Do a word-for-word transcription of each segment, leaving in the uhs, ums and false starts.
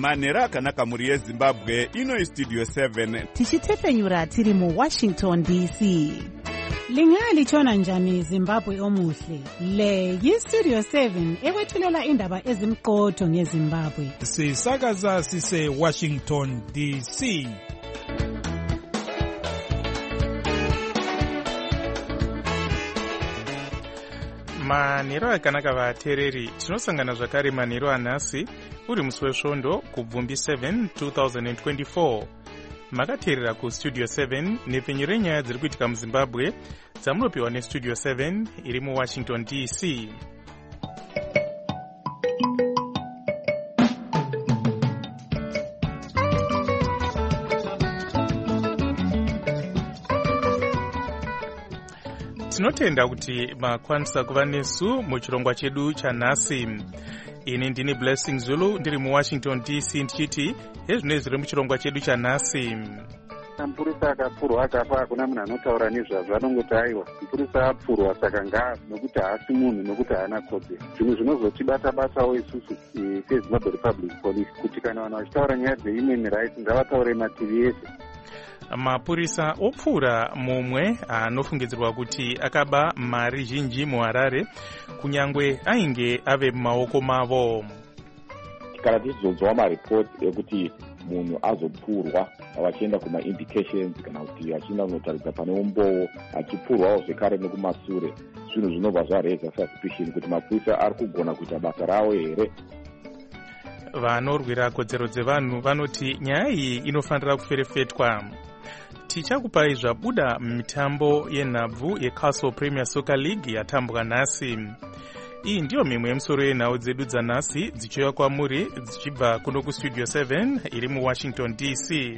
manhero akanaka mhuri yezimbabwe. Ino istudio seven tichitefenyura tiri muwashington D C. Lingalitshona njani Zimbabwe omuhle? Le yistudio seven ekwethulela indaba ezimqotho ngeZimbabwe. Sisakaza sise Washington D C. Manhero akanaka vateereri, tinosangana zvakare manhero anhasi uri musi wesvondo kubvumbi seven twenty twenty-four. Makateerera kustudio seven nepfenyu renyaya dziri kuitika muZimbabwe dzamunopiwa nestudio seven iri muWashington D C. Tinotenda kuti makwanisa kuva nesu muchirongwa chedu chanhasi. Ini ndini Blessing Zulu ndiri muWashington D C ndichiti hezvino zviri muchirongwa chedu chanhasi. Mapurisa akapfurwa akafa hakuna munhu anotaura nezvazvo, anongoti aiwa mapurisa apfurwa saka ngaa nokuti haasi munhu nokuti haana kodzero. Zvinhu zvinozotibata-batawo isusu seZimbabwe Republic Police kuti kana vanhu vachitaura nyaya dzehuman rights ngavataure mativi ese. Mapurisa opfura mumwe anofungidzirwa kuti akaba mari zhinji muHarare kunyangwe ainge ave mumaoko mavo. Kana tichizodzwa maripoti ekuti munhu azopfurwa vachienda kuma-indications kana kuti achienda kunotaridza pane umbowo achipfurwawo zvekare nekumasure, zvinhu zvinobva zvareza suspicion kuti mapurisa ari kugona kuita basa ravo here. Vanorwira kodzero dzevanhu vanoti nyaya iyi inofanira kuferefetwa. Tichakupai zvabuda mitambo yenhabvu yeCastle Premier Soccer League yatambwa nhasi. Iyi ndiyo mimwe yemusoro yenhau dzedu dzanhasi dzichiuya kwamuri dzichibva kuno kustudio seven iri muWashington D C.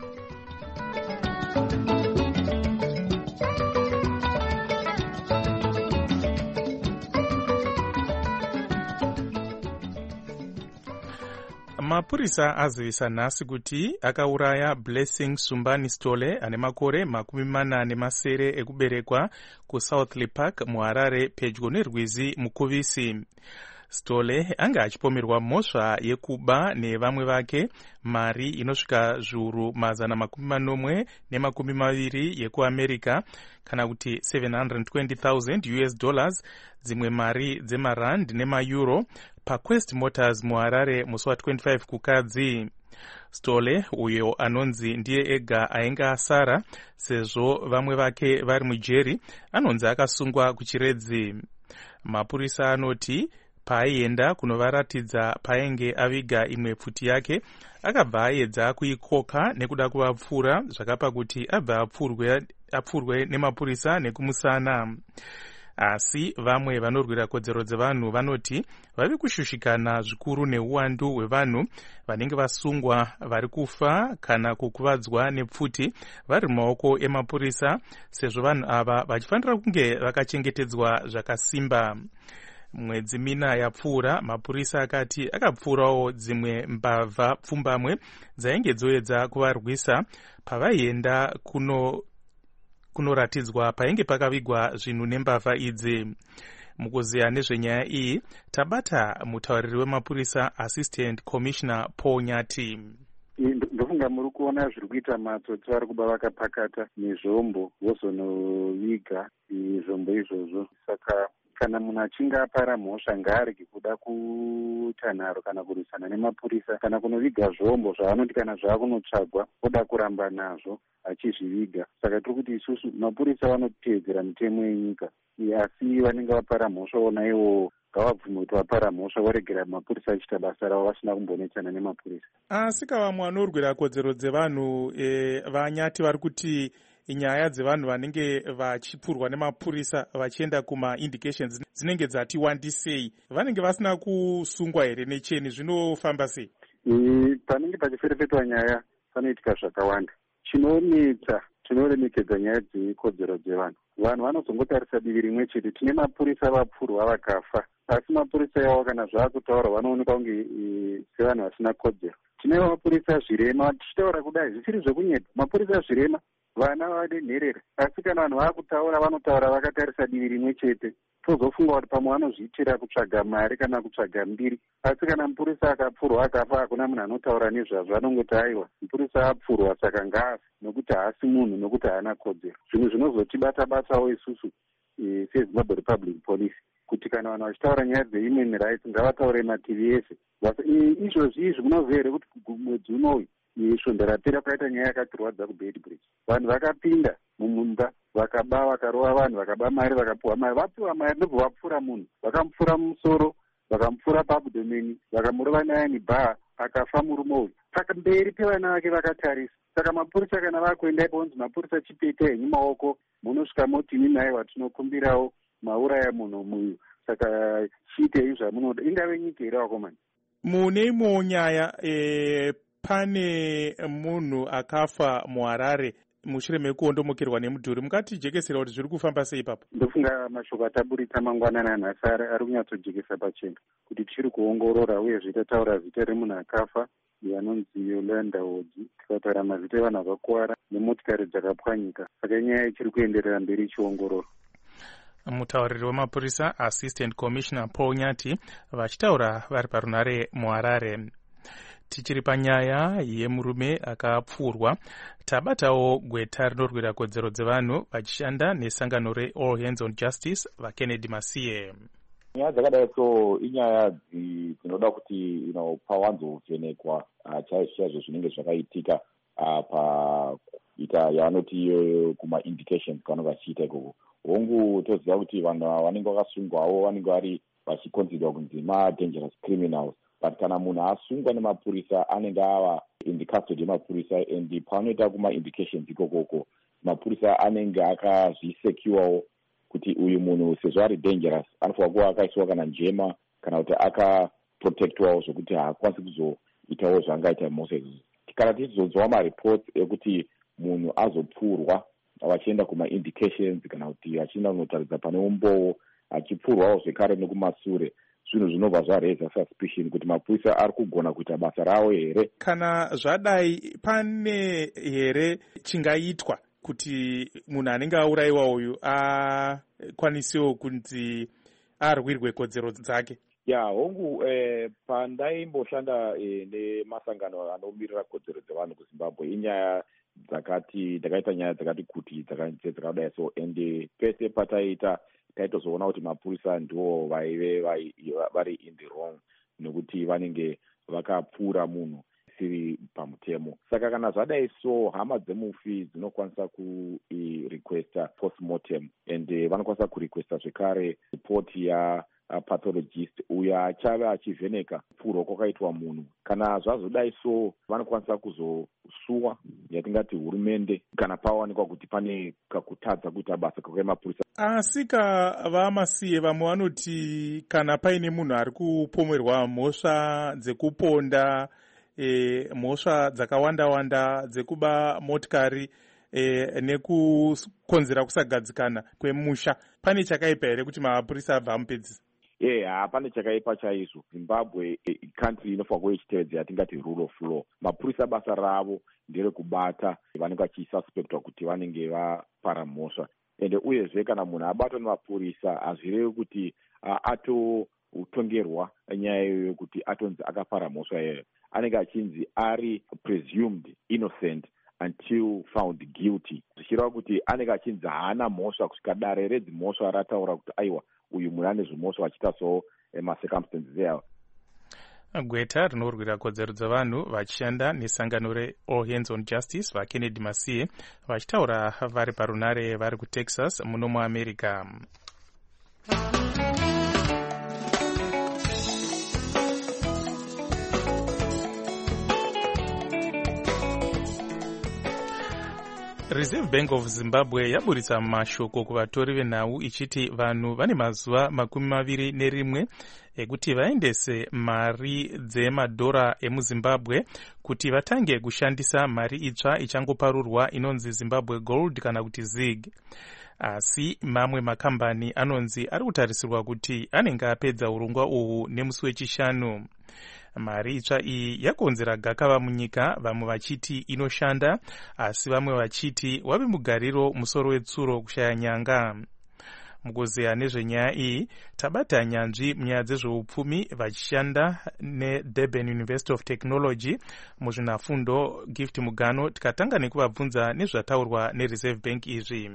Mapurisa azivisa nhasi kuti akauraya Blessing Sumbani Stole ane makore makumi mana nemasere ekuberekwa kuSouthly Park muHarare pedyo nerwizi mukuvisi. Stole anga achipomerwa mhosva yekuba nevamwe vake mari inosvika zviuru mazana makumi manomwe nemakumi maviri yekuAmerica kana kuti seven hundred twenty thousand U S dollars, dzimwe mari dzemarand nemaeuro paQuest Motors muHarare musi wa-twenty-five kukadzi. Stole uyo anonzi ndiye ega ainge asara sezvo vamwe vake vari mujeri anonzi akasungwa kuchiredzi. Mapurisa anoti paaienda kunovaratidza painge aviga imwe pfuti yake akabva aedza kuikoka nekuda kuvapfura zvakapa kuti abva apfurwe, apfurwe nemapurisa nekumusana. Asi vamwe vanorwira kodzero dzevanhu vanoti vavi kushushikana zvikuru neuwandu hwevanhu vanenge vasungwa vari kufa kana kukuvadzwa nepfuti vari mumaoko emapurisa, sezvo vanhu ava vachifanira kunge vakachengetedzwa zvakasimba. Mwedzi mina yapfuura mapurisa akati akapfuurawo dzimwe mbavha pfumbamwe dzainge dzoedza kuvarwisa pavaienda kuno kunoratidzwa painge pakavigwa zvinhu nembavha idzi. Mukuziya nezvenyaya iyi tabata mutauriri wemapurisa Assistant Commissioner Paul Nyati. Ndofunga muri kuona zviri kuita matsotsi vari kuba vakapakata nezvombo vozonoviga zvombo izvozvo. Saka kana munhu achinge apara mhosva ngaarege kuda kuita nharo kana kurwisana nemapurisa kana kunoviga zvombo zvaanoti kana zvaakunotsvagwa oda kuramba nazvo achizviviga. Saka tiri kuti isusu mapurisa vanoteedzera mitemo yenyika, asi vanenge vapara mhosva vona ivo ngavabvume kuti vapara mhosva voregera mapurisa achiita basa ravo vasina kumbonetsana nemapurisa. Asi vamwe vanorwira kodzero dzevanhu e, Vanyati vari kuti nyaya dzevanhu vanenge vachipfurwa nemapurisa vachienda kuma-indications dzinenge dzati wandisei vanenge vasina kusungwa here necheni, zvinofamba sei? E, panenge pachiferefetwa nyaya panoitika zvakawanda. Chinonetsa tinoremekedza nyaya dzekodzero dzevanhu. Vanhu vanozongotarisa divi rimwe chete. Tine mapurisa vapfurwa vakafa, asi mapurisa yavo kana zvaakutaura vanoonekwa kunge e, sevanhu vasina kodzero. Tine mapurisa zvirema, tichitaura kudai zvisiri zvekunyeta. Mapurisa zvirema vana vade nherera, asi kana vanhu vaakutaura vanotaura vakatarisa divi rimwe chete. tozofunga kuti pamwe vanozviitira kutsvaga mari kana kutsvaga mbiri. Asi kana mupurisa akapfurwa akafa hakuna munhu anotaura nezvazvo, anongoti aiwa mupurisa apfurwa saka ngaafe, nokuti haasi munhu, nokuti haana kodzero. Zvinhu zvinozotibata-batawo isusu e, seZimbabwe Republic Police, kuti kana vanhu vachitaura nyaya dzehuman rights ngavataure mativi ese. Izvozvi izvi munoziva here kuti mwedzi unoyu svonda rapera kwaita nyaya yakatirwadza kuBedbridge. Vanhu vakapinda mumumba vakaba, vakarova vanhu, vakaba mari, vakapuwa mari, vapiwa mari ndobva vapfura munhu, vakamupfura mumusoro, vakamupfura paabdomeni, vakamurova nayani bhaa, akafa murume uyu. Saka mberi pevana vake vakatarisa. Saka mapurisa kana vakuenda iponzi mapurisa chipete henyu maoko, munosvika motini naye watinokumbirawo mauraya munhu muyu. Saka chiitei zvamunoda, ingave nyika here vakomana. Mune imwewo nyaya e, pane munhu akafa muHarare mushure mekuondomokerwa nemudhuri. Mukatijekesera kuti zviri kufamba sei ipapo? Ndofunga mashoko ataburita mangwanana nhasi ari kunyatsojekesa pachena kuti tichiri kuongorora uye zvitataura zita remunhu akafa anonzi Yolanda Hodzi, tikataura mazita evanhu vakakuwara nemotikari dzakapwanyika. Saka nyaya ichiri kuenderera mberi ichiongororwa. Mutauriri wemapurisa Assistant Commissioner Paul Nyati vachitaura vari parunare muHarare. Tichiri panyaya yemurume akapfurwa, tabatawo gweta rinorwira kodzero dzevanhu vachishanda nesangano reAll Hands on Justice vaKennedy Masiye. Nyaya dzakadai so inyaya dzinoda kuti you know, pawanzovhenekwa chaizvo zvinenge zvakaitika paita yavanoti kuma-indications kavanenge vachiita ikoko. Hongu toziva kuti vanhu vanenge vakasungwawo vanenge vari vachikonzerwa kunzi ma-dangerous criminals. But kana munhu asungwa nemapurisa anenge ava in the custody yemapurisa, and panoita kuma-indications ikokoko mapurisa anenge akazvisecurewo kuti uyu munhu sezvo ari dangerous anofanira kuva akaiswa kana njema kana kuti akaprotectwawo zvokuti haakwanisi kuzoitawo zvaangaita mose. Kana tichizonzwa maripoti ekuti munhu azopfurwa vachienda kuma-indications kana kuti achienda kunotaridza pane umbowo achipfurwawo zvekare nekumasure, zvinhu zvinobva zvareza suspicion kuti mapurisa ari kugona kuita basa ravo here. Kana zvadai pane here chingaitwa kuti munhu anenge aurayiwa uyu akwanisewo kunzi arwirwe kodzero dzake? Ya hongu eh, pandaimboshanda eh, nemasangano anomirira kodzero dzevanhu kuZimbabwe inyaya dzakati dzakaita nyaya dzakati kuti dzakadai so, ende pese pataita taitozoona kuti mapurisa ndiwo vaive vari in the wrong nekuti vanenge vakapfura munhu siri pamutemo. Saka kana zvadai so hama dzemufi dzinokwanisa kurequesta postmortem, and vanokwanisa kurequesta zvekare report ya pathologist uyo achava achivheneka kupfurwa kwakaitwa munhu. Kana zvazodai so vanokwanisa kuzosuwa yatingati hurumende kana pawanikwa kuti pane kakutadza kuita basa kwemapurisa. Asi kavamasiye vamwe vanoti kana paine munhu ari kupomerwa mhosva dzekuponda, e, mhosva dzakawanda-wanda dzekuba motikari e, nekukonzera kusagadzikana kwemusha, pane chakaipa here kuti mapurisa abva amupedzisa? Ye hapana chakaipa chaizvo. Zimbabwe country inofanira kuva ichitevedza yatingati rule of law. Mapurisa basa ravo nderekubata vanenge vachisuspectwa kuti vanenge vapara mhosva, ende uyezve kana munhu abatwa nemapurisa hazvirevi kuti uh, atotongerwa nyaya iyoyo kuti atonzi akapara mhosva iyoyo. Anenge achinzi ari presumed innocent until found guilty, zvichireva kuti anenge achinzi haana mhosva kusvika dare redzimhosva rataura kuti aiwa uyu munhu ane zvimhosva vachiita so macircumstances eavo. Gweta rinorwira kodzero dzevanhu vachishanda nesangano reAll Hands on Justice vaKennedy Masiye vachitaura vari parunare vari kuTexas muno muAmerica. Reserve Bank of Zimbabwe yaburitsa mashoko kuvatori venhau ichiti vanhu vane mazuva makumi maviri nerimwe ekuti vaendese mari dzemadhora emuZimbabwe kuti vatange kushandisa mari itsva ichangoparurwa inonzi Zimbabwe Gold kana kuti zig. Asi mamwe makambani anonzi ari kutarisirwa kuti anenge apedza urongwa uhu nemusi wechishanu. Mari itsva iyi yakonzera gakava munyika, vamwe vachiti inoshanda asi vamwe vachiti wave mugariro musoro wetsuro kushaya nyanga. mukuzeya nezvenyaya iyi tabata nyanzvi munyaya dzezveupfumi vachishanda neDurban University of Technology muzvinafundo Gift Mugano, tikatanga nekuvabvunza nezvataurwa neReserve Bank izvi.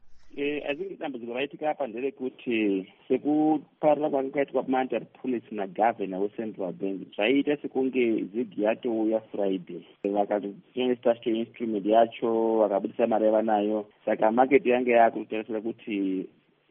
asi dambudziko raitika apa nderekuti sekuparira kwanga kwaitwa kumandari police nagovernor weCentral Bank zvaiita sekunge zigi yatouya Friday, vakatotesta instrument yacho vakabudisa mari yavanayo, saka market yange yakutarisira kuti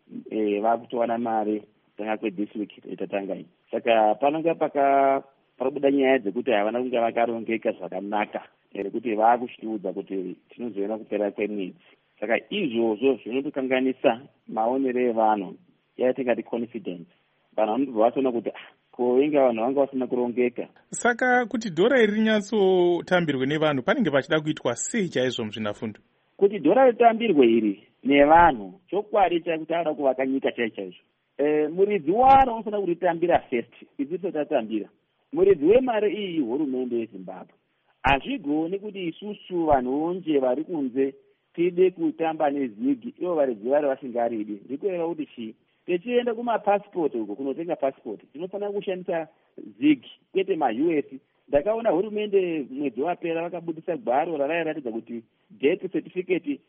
vakutowana mari tanga kwethis week itatanga iyi. Saka panonga paka parabuda nyaya dzekuti havana kunge vakarongeka zvakanaka, rekuti vakushiudza kuti tinozoona kupera kwemwedzi. Saka izvozvo zvinotokanganisa maonero evanhu yatingati confidence. Vanhu vanobva vatoona kuti koinga vanhu vanga vasina kurongeka. Saka kuti dhora iri rinyatsotambirwe nevanhu panenge pachida kuitwa sei chaizvo muzvinafundo? Kuti dhora ritambirwe iri nevanhu chokwadi chaikuti anoda kuvaka nyika chai chaizvo. E, muridzi waro unofanira kuritambira first, idziso tatambira. Muridzi wemari iyi hurumende yeZimbabwe. Hazvigoni kuti isusu vanhu nje vari kunze tide kutamba nezigi ivo varidzi vari vasingaridi. Ndikureva kuti chi techienda kumapasipoti uko kunotenga pasipoti tinofanira kushandisa zigi kwete ma-U S. Ndakaona hurumende mwedzi wapera vakabudisa gwaro rarairatidza kuti death certificate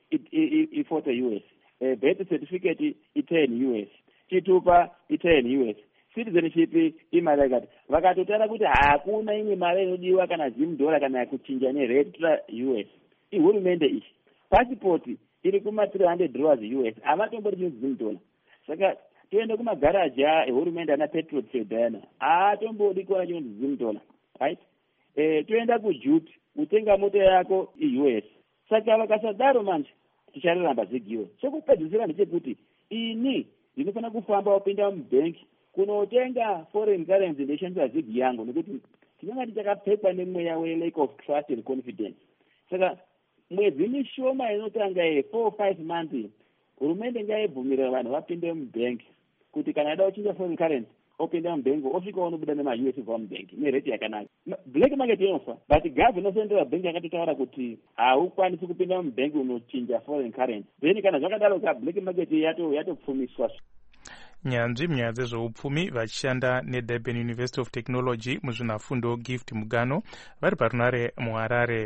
iforty U S, uh, birth certificate ten U S, chitupa ten U S, citizenship imari yakati. Vakatotara kuti hakuna imwe mari inodiwa kana zim dollar kana kuchinja neredra U S. Ihurumende iyi pasipoti iri kuma three hundred dollars U S, havatombori zim dollar. Saka toende kumagaraji ehurumende ana petrol sedana hatombodi kuona chinonzi zim dollar, right? Eh, toenda kujuti utenga mota yako i-U S. Saka vakasadaro manje tichararamba zigiwe. Chokupedzisira ndechekuti ini ndinofanira kufamba upinda mubhenki kunotenga foreign currency ndishandisa zigi yangu nekuti tinenge tichakapfekwa nemweya we-lack of trust and confidence. Saka mwedzi mishoma inotanga ye four five months hurumende ngaibvumirira vanhu vapinde mubhenki kuti kana ada kuchinja foreign currency opinda mubhenki osvika unobuda nema-U S kubva mubhenki nereti yakanaka. Black market inofa, but governor Central Bank yakatotaura kuti haukwanisi kupinda mubhenki unochinja foreign currency. Then kana zvakadaro ka black market yato yatopfumiswa. Nyanzvi munyaya dzezveupfumi vachishanda neDurban University of Technology muzvinafundo Gift Mugano vari parunare muHarare.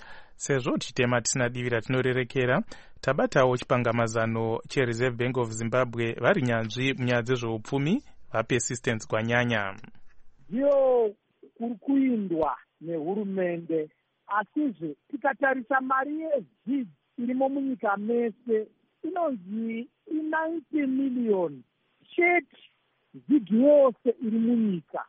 Sezvo chitema tisina divi ratinorerekera, tabatawo chipangamazano cheReserve Bank of Zimbabwe vari nyanzvi munyaya dzezveupfumi vapersistence kwanyanya. Ndiyo kuri kuindwa nehurumende, asizve tikatarisa mari yezigi irimo munyika mese inonzi ninety million chete zigi yose iri munyika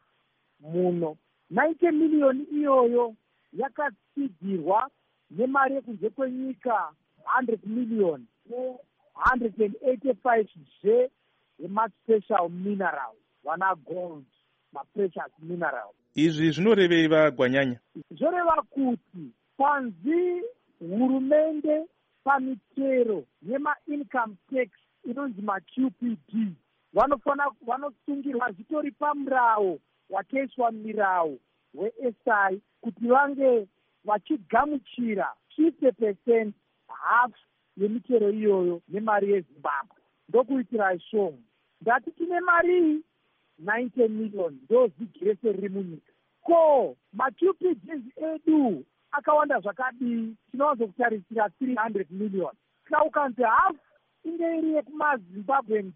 muno. ninety million iyoyo yakatsigirwa nemari yekunze kwenyika one hundred million ne one hundred eighty-five zve yemaspecial minerals, vana gold, maprecious minerals. Izvi zvinorevei vagwanyanya? Zvoreva kuti panzi hurumende pamitero yema-income tax inonzi ma-Q P D vanofana vanosungirwa zvitori pamurawo wakaiswa mirawo we-S I kuti vange vachigamuchira fifty percent half yemitero iyoyo nemari yeZimbabwe. Ndokuitira ishongo ndati tine mari ninety million ndo zigi rese riri munyika. Ko ma-Q P Ds edu akawanda zvakadii? Tinowanzo kutarisira three hundred million. Saka ukanzi half inge iri yekumaZimbabwe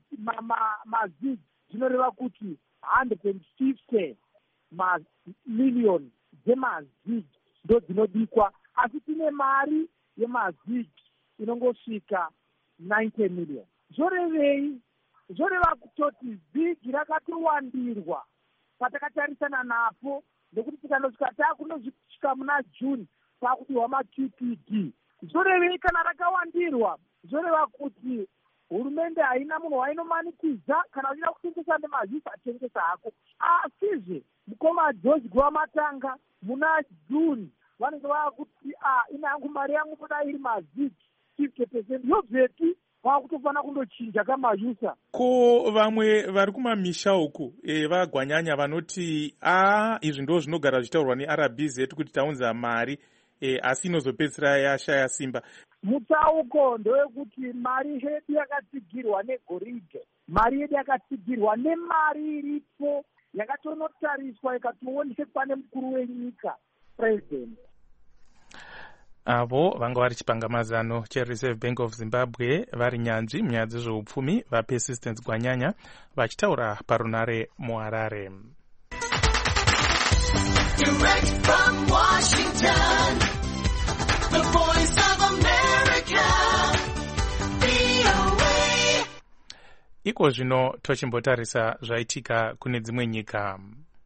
mazigi zvinoreva kuti one hundred fifty million dzemazigi ndo dzinodikwa, asi tine mari yemazigi inongosvika ninety million. Zvorevei? Zvoreva kutoti zigi rakatowandirwa patakatarisana napo, nekuti tikanosvika takunosvika muna June pakudiwa ma-Q P D. Zvorevei kana rakawandirwa? Zvoreva kuti hurumende haina munhu wainomanikidza kana uchida kutengesa nemazisi atengesa hako. Asizve mukoma George Gwamatanga muna June vanenge vakuti ah inangu mari yangu toda iri mazigi fifty percent yobveti vakutofana kundochinja kamayusa. Ko vamwe vari kumamisha uku e, vagwanyanya vanoti a izvi ndo zvinogara zvichitaurwa neR B Z kuti taunza mari e, asi inozopedzisira yashaya simba. Mutsauko ndewekuti mari yedu yakatsigirwa negoridhe, mari yedu yakatsigirwa nemari iripo yakatonotariswa ikatoonekwa nemukuru wenyika president. Avo vanga vari chipangamazano chereserve bank of Zimbabwe vari nyanzvi munyaya dzezveupfumi vapersistence Gwanyanya vachitaura parunare muHarare. Direct from Washington, the voice of America, V O A. Iko zvino tochimbotarisa zvaitika kune dzimwe nyika.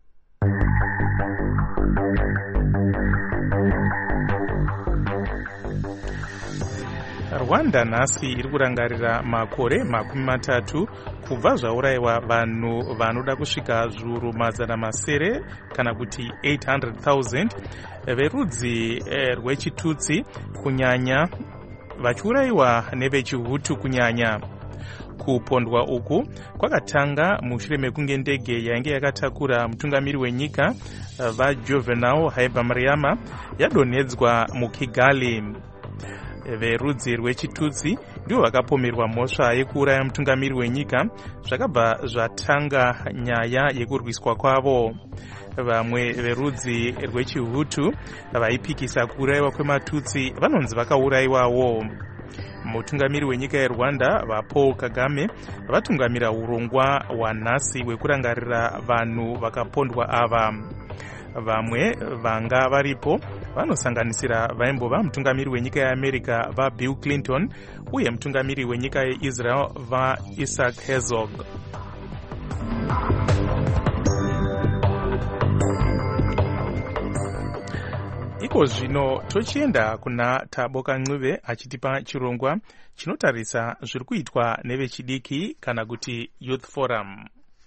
Rwanda nhasi iri kurangarira makore makumi matatu kubva zvaurayiwa vanhu vanoda kusvika zviuru mazana masere kana kuti eight hundred thousand verudzi rwechitutsi kunyanya vachiurayiwa nevechihutu kunyanya. Kupondwa uku kwakatanga mushure mekunge ndege yainge yakatakura mutungamiri wenyika vaJuvenal Habyarimana yadonhedzwa muKigali. Verudzi rwechitutsi ndivo vakapomerwa mhosva yekuuraya mutungamiri wenyika zvakabva zvatanga nyaya yekurwiswa kwavo. Vamwe verudzi rwechihutu vaipikisa kuurayiwa kwematutsi vanonzi vakaurayiwawo. Mutungamiri wenyika yeRwanda vaPaul Kagame vatungamira urongwa hwanhasi hwekurangarira vanhu vakapondwa ava. Vamwe vanga varipo vanosanganisira vaimbova mutungamiri wenyika yeAmerica vaBill Clinton uye mutungamiri wenyika yeIsrael vaIsaac Herzog. Iko zvino tochienda kuna Thabo Kancube achitipa chirongwa chinotarisa zviri kuitwa nevechidiki kana kuti Youth Forum.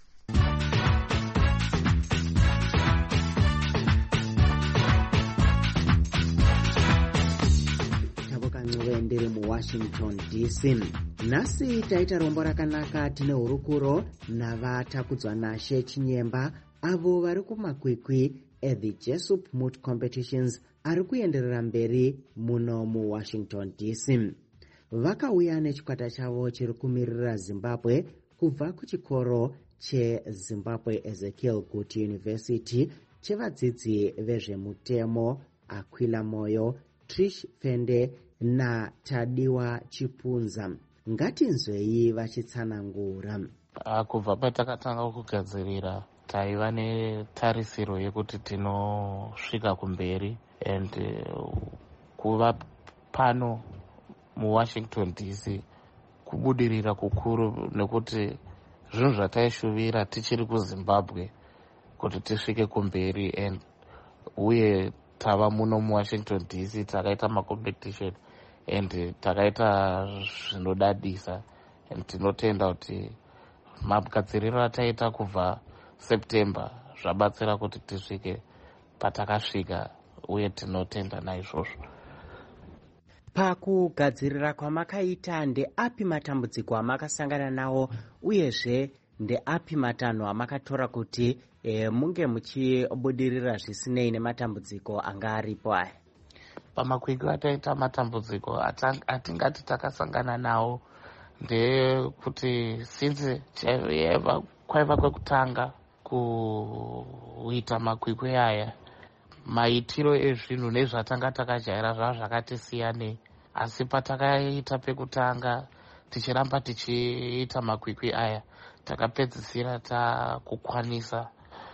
Ndiri muWashington D C. Nhasi taita rombo rakanaka tine hurukuro navatakudzwa naShe Chinyemba avo vari kumakwikwi eThe Jesup Moot Competitions ari kuenderera mberi muno muWashington D C. Vakauya nechikwata chavo chiri kumirira Zimbabwe kubva kuchikoro cheZimbabwe Ezekiel Kuti University chevadzidzi vezvemutemo Aquila Moyo, Trish Fende na Tadiwa Chipunza. Ngatinzwei vachitsanangura. Kubva patakatanga kugadzirira taiva netarisiro yekuti tinosvika kumberi and kuva pano muWashington D C kubudirira kukuru nekuti zvinhu zvataishuvira tichiri kuZimbabwe kuti tisvike kumberi and uye tava muno muWashington D C takaita macompetition and takaita zvinodadisa and tinotenda kuti magadziriro ataita kubva September zvabatsira kuti tisvike patakasvika uye tinotenda naizvozvo. Pakugadzirira kwamakaita ndeapi matambudziko amakasangana nawo uyezve ndeapi matanho amakatora kuti e, munge muchibudirira zvisinei nematambudziko anga aripo aya? Pamakwikwi ataita matambudziko atingati takasangana nawo ndekuti since kwaiva kwekutanga kuita makwikwi aya maitiro ezvinhu nezvatanga takajaira zvava zvakati siyanei, asi patakaita pekutanga tichiramba tichiita makwikwi aya takapedzisira takukwanisa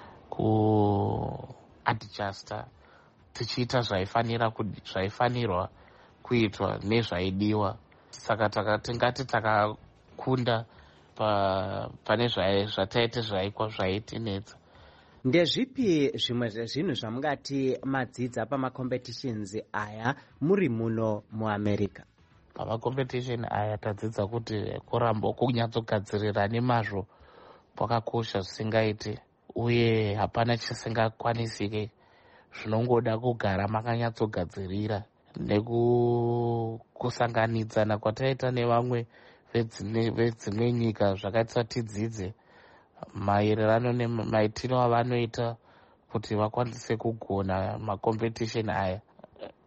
kuadjusta tichiita zvaifanira zvaifanirwa kuitwa nezvaidiwa. Saka takatingati takakunda pa pane zvataite zvaikwa zvaitinetsa. Ndezvipi zvimwe zvezvinhu zvamungati madzidza pamacompetitions aya muri muno muAmerica? Pamacompetition aya tadzidza kuti kuramba kunyatsogadzirira nemazvo kwakakosha zvisingaiti, uye hapana chisingakwanisike, zvinongoda kugara makanyatsogadzirira nekusanganidzana kwataita nevamwe vedzimwe nyika zvakaita tidzidze maererano nemaitiro avanoita kuti vakwanise kugona macompetition aya.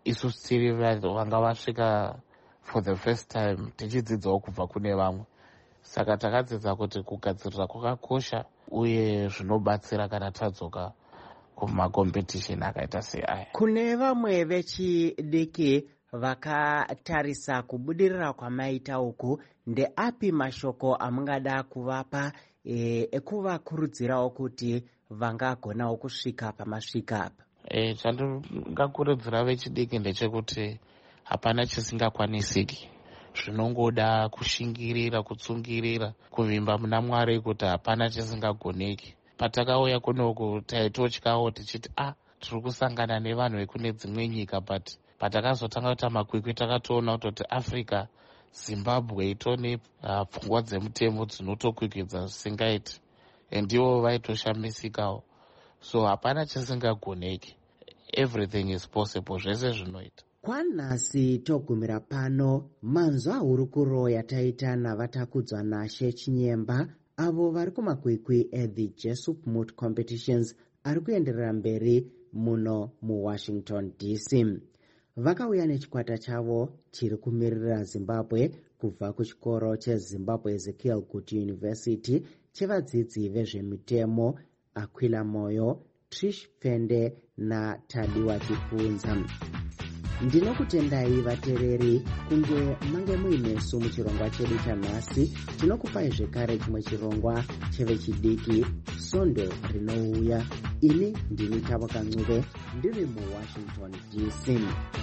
isusu tiri vanga vasvika for the first time tichidzidzawo kubva kune vamwe. Saka takadzidza kuti kugadzirira kwakakosha uye zvinobatsira kana tadzoka kumakompetisheni akaita seaya. Kune vamwe vechidiki vakatarisa kubudirira kwamaita uku, ndeapi mashoko amungada kuvapa ekuvakurudzirawo kuti vangagonawo kusvika pamasvika apa? E, chandingakurudzira vechidiki ndechekuti hapana chisingakwanisiki. Zvinongoda kushingirira, kutsungirira, kuvimba muna Mwari kuti hapana chisingagoneki. Patakauya kunoku taitotyawo tichiti ah tiri kusangana nevanhu vekune dzimwe nyika, but patakazotanga kuita makwikwi takatoona kuti Africa, Zimbabwe itone uh, pfungwa dzemutembo dzinotokwikwidza zvisingaiti, ndivo vaitoshamisikawo. So hapana chisingagoneki, everything is possible, zvese zvinoita. Kwanhasi togumira pano, manzwa hurukuro yataita navatakudzwa naShe Chinyemba, avo vari kumakwikwi eThe Jesup Moot Competitions ari kuenderera mberi muno muWashington D C. Vakauya nechikwata chavo chiri kumirira Zimbabwe kubva kuchikoro cheZimbabwe Ezekiel Kuti University chevadzidzi vezvemitemo Aquila Moyo, Trish Pfende naTadiwa Chipunza. Ndinokutendai vatereri kunge mange muinesu muchirongwa chedu chanhasi. Tinokupai zvekare chimwe chirongwa chevechidiki Sondo rinouya. Ini ndini Tavoka Ncube, ndiri muWashington D C.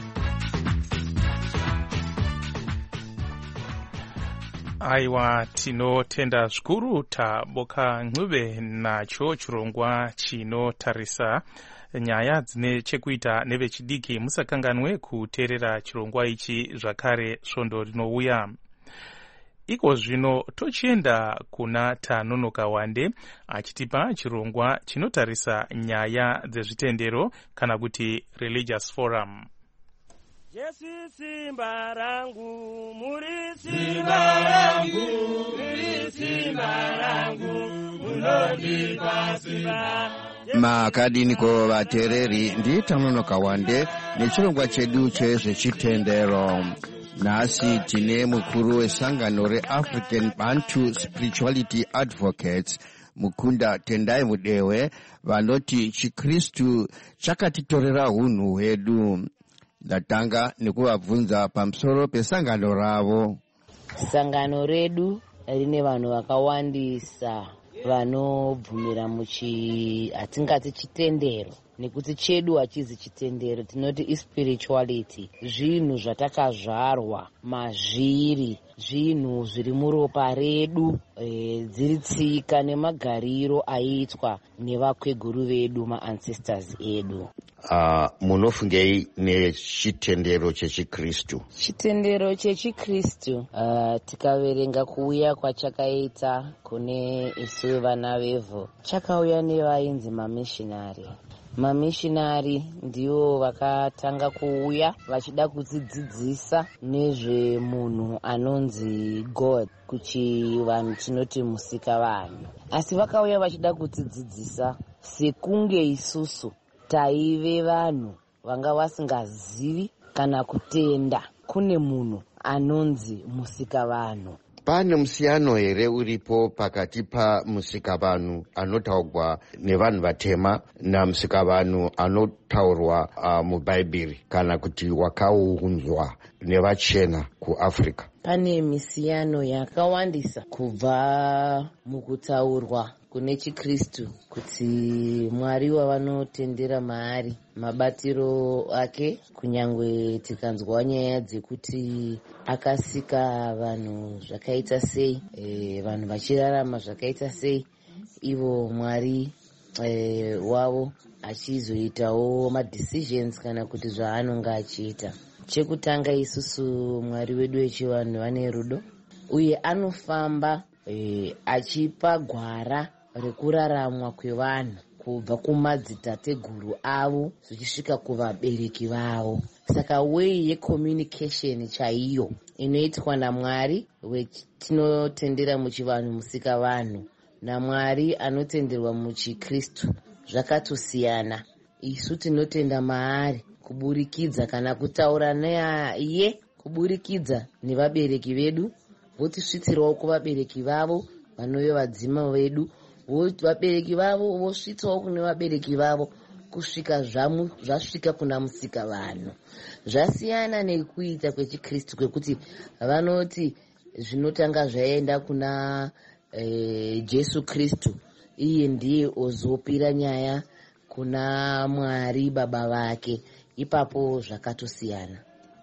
Aiwa, tinotenda zvikuru Tavoka Ncube nacho chirongwa chinotarisa nyaya dzine chekuita nevechidiki. Musakanganwe kuteerera chirongwa ichi zvakare Svondo rinouya. Iko zvino tochienda kuna Tanonoka Wande achitipa chirongwa chinotarisa nyaya dzezvitendero kana kuti Religious Forum. Jesu simba rangu, muri simba rangu, muri simba rangu, munondipa simba. Makadiniko vatereri, ndi Tanonoka Wande nechirongwa chedu chezvechitendero. Nhasi tine mukuru wesangano reAfrican Bantu Spirituality Advocates, Mukunda Tendai Mudewe, vanoti Chikristu chakatitorera hunhu hwedu. Ndatanga nekuvabvunza pamusoro pesangano ravo. Sangano redu rine vanhu vakawandisa vanobvumira muchi atingati chitendero, nekuti chedu hachizi chitendero, tinoti ispirituality. Zvinhu zvatakazvarwa mazviri, zvinhu zviri muropa redu, e, dziri tsika nemagariro aiitwa nevakweguru vedu, maancestors edu. Uh, munofungei nechitendero chechikristu? Chitendero chechikristu uh, tikaverenga kuuya kwachakaita kune isu vana vevhu, chakauya nevainzi mamishinari. Mamishinari ndiwo vakatanga kuuya vachida kudzidzisa nezvemunhu anonzi God, kuchivanhu tinoti musika vanhu. Asi vakauya vachida kudzidzisa sekunge isusu taive vanhu vanga vasingazivi kana kutenda kune munhu anonzi musika vanhu. Pane musiyano here uripo pakati pa musika vanhu anotaurwa nevanhu vatema namusika vanhu anotaurwa uh, mubhaibheri kana kuti wakaunzwa nevachena kuAfrica? Pane misiyano yakawandisa kubva mukutaurwa kune chikristu kuti Mwari wavanotendera maari, mabatiro ake, kunyangwe tikanzwa nyaya dzekuti akasika vanhu zvakaita sei, e, vanhu vachirarama zvakaita sei, ivo Mwari e, wavo achizoitawo madecisions kana kuti zvaanonga achiita. Chekutanga, isusu Mwari wedu wechivanhu vane rudo uye anofamba e, achipa gwara rekuraramwa kwevanhu kubva kumadzitateguru avo zvichisvika kuvabereki vavo. Saka way yecommunication chaiyo inoitwa naMwari wetinotendera muchivanhu musika vanhu naMwari anotenderwa muchikristu zvakatosiyana. Isu tinotenda maari kuburikidza kana kutaura naye kuburikidza nevabereki vedu, votisvitsirawo kuvabereki vavo vanove vadzima vedu, vabereki vavo vosvitsawo kune vabereki vavo, kusvika zvasvika kuna musika vanhu. Zvasiyana nekuita kwechikristu kwekuti vanoti zvinotanga zvaenda kuna e, Jesu Kristu, iye ndiye ozopira nyaya kuna Mwari baba vake. Ipapo zvakatosiyana.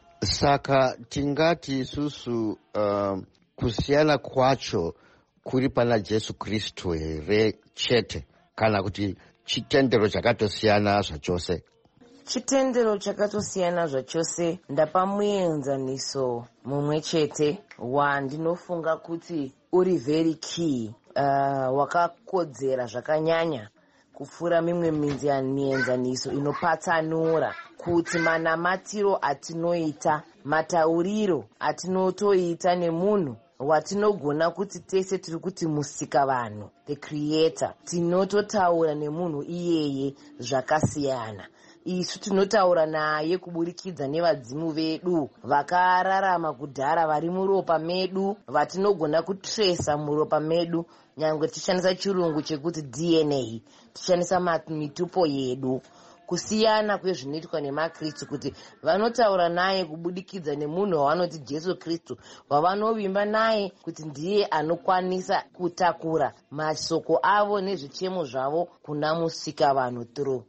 Saka tingati isusu uh, kusiyana kwacho kuri pana Jesu Kristu here chete, kana kuti chitendero chakatosiyana zvachose? Chitendero chakatosiyana zvachose. Ndapa muenzaniso mumwe chete wandinofunga kuti uri very key, uh, wakakodzera zvakanyanya kupfuura mimwe mienzaniso inopatsanura kuti manamatiro atinoita, matauriro atinotoita nemunhu watinogona kuti tese tiri kuti musika vanhu, the creator, tinototaura nemunhu iyeye zvakasiyana. Isu tinotaura naye kuburikidza nevadzimu vedu vakararama kudhara, vari muropa medu, vatinogona kutresa muropa medu, nyangwe tichishandisa chirungu chekuti D N A, tichishandisa mitupo yedu. Kusiyana kwezvinoitwa nemakristu kuti vanotaura naye kubudikidza nemunhu wavanoti Jesu Kristu, wavanovimba naye kuti ndiye anokwanisa kutakura masoko avo nezvichemo zvavo kuna musika vanhu through.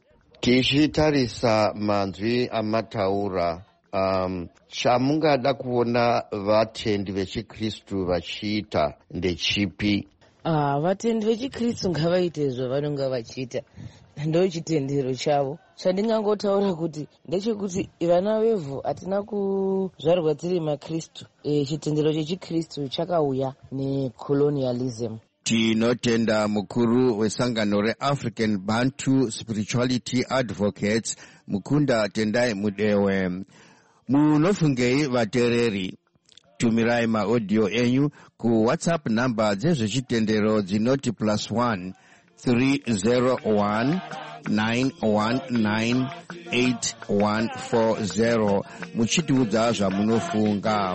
Tichitarisa manzwi amataura, um, chamungada kuona vatendi vechikristu vachiita ndechipi? Ah, vatendi vechikristu ngavaite zvavanonga vachiita, ndo chitendero chavo. Chandingangotaura kuti ndechekuti vana vevhu hatina kuzvarwa tiri makristu. E, chitendero chechikristu chakauya necolonialism. Tinotenda mukuru wesangano reAfrican Bantu Spirituality Advocates, Mukunda Tendai Mudewe. Munofungei vatereri? Tumirai maaudio enyu ku WhatsApp number dzezvechitendero dzinoti plus one three zero one nine one nine eight one four zero muchitiudza zvamunofunga.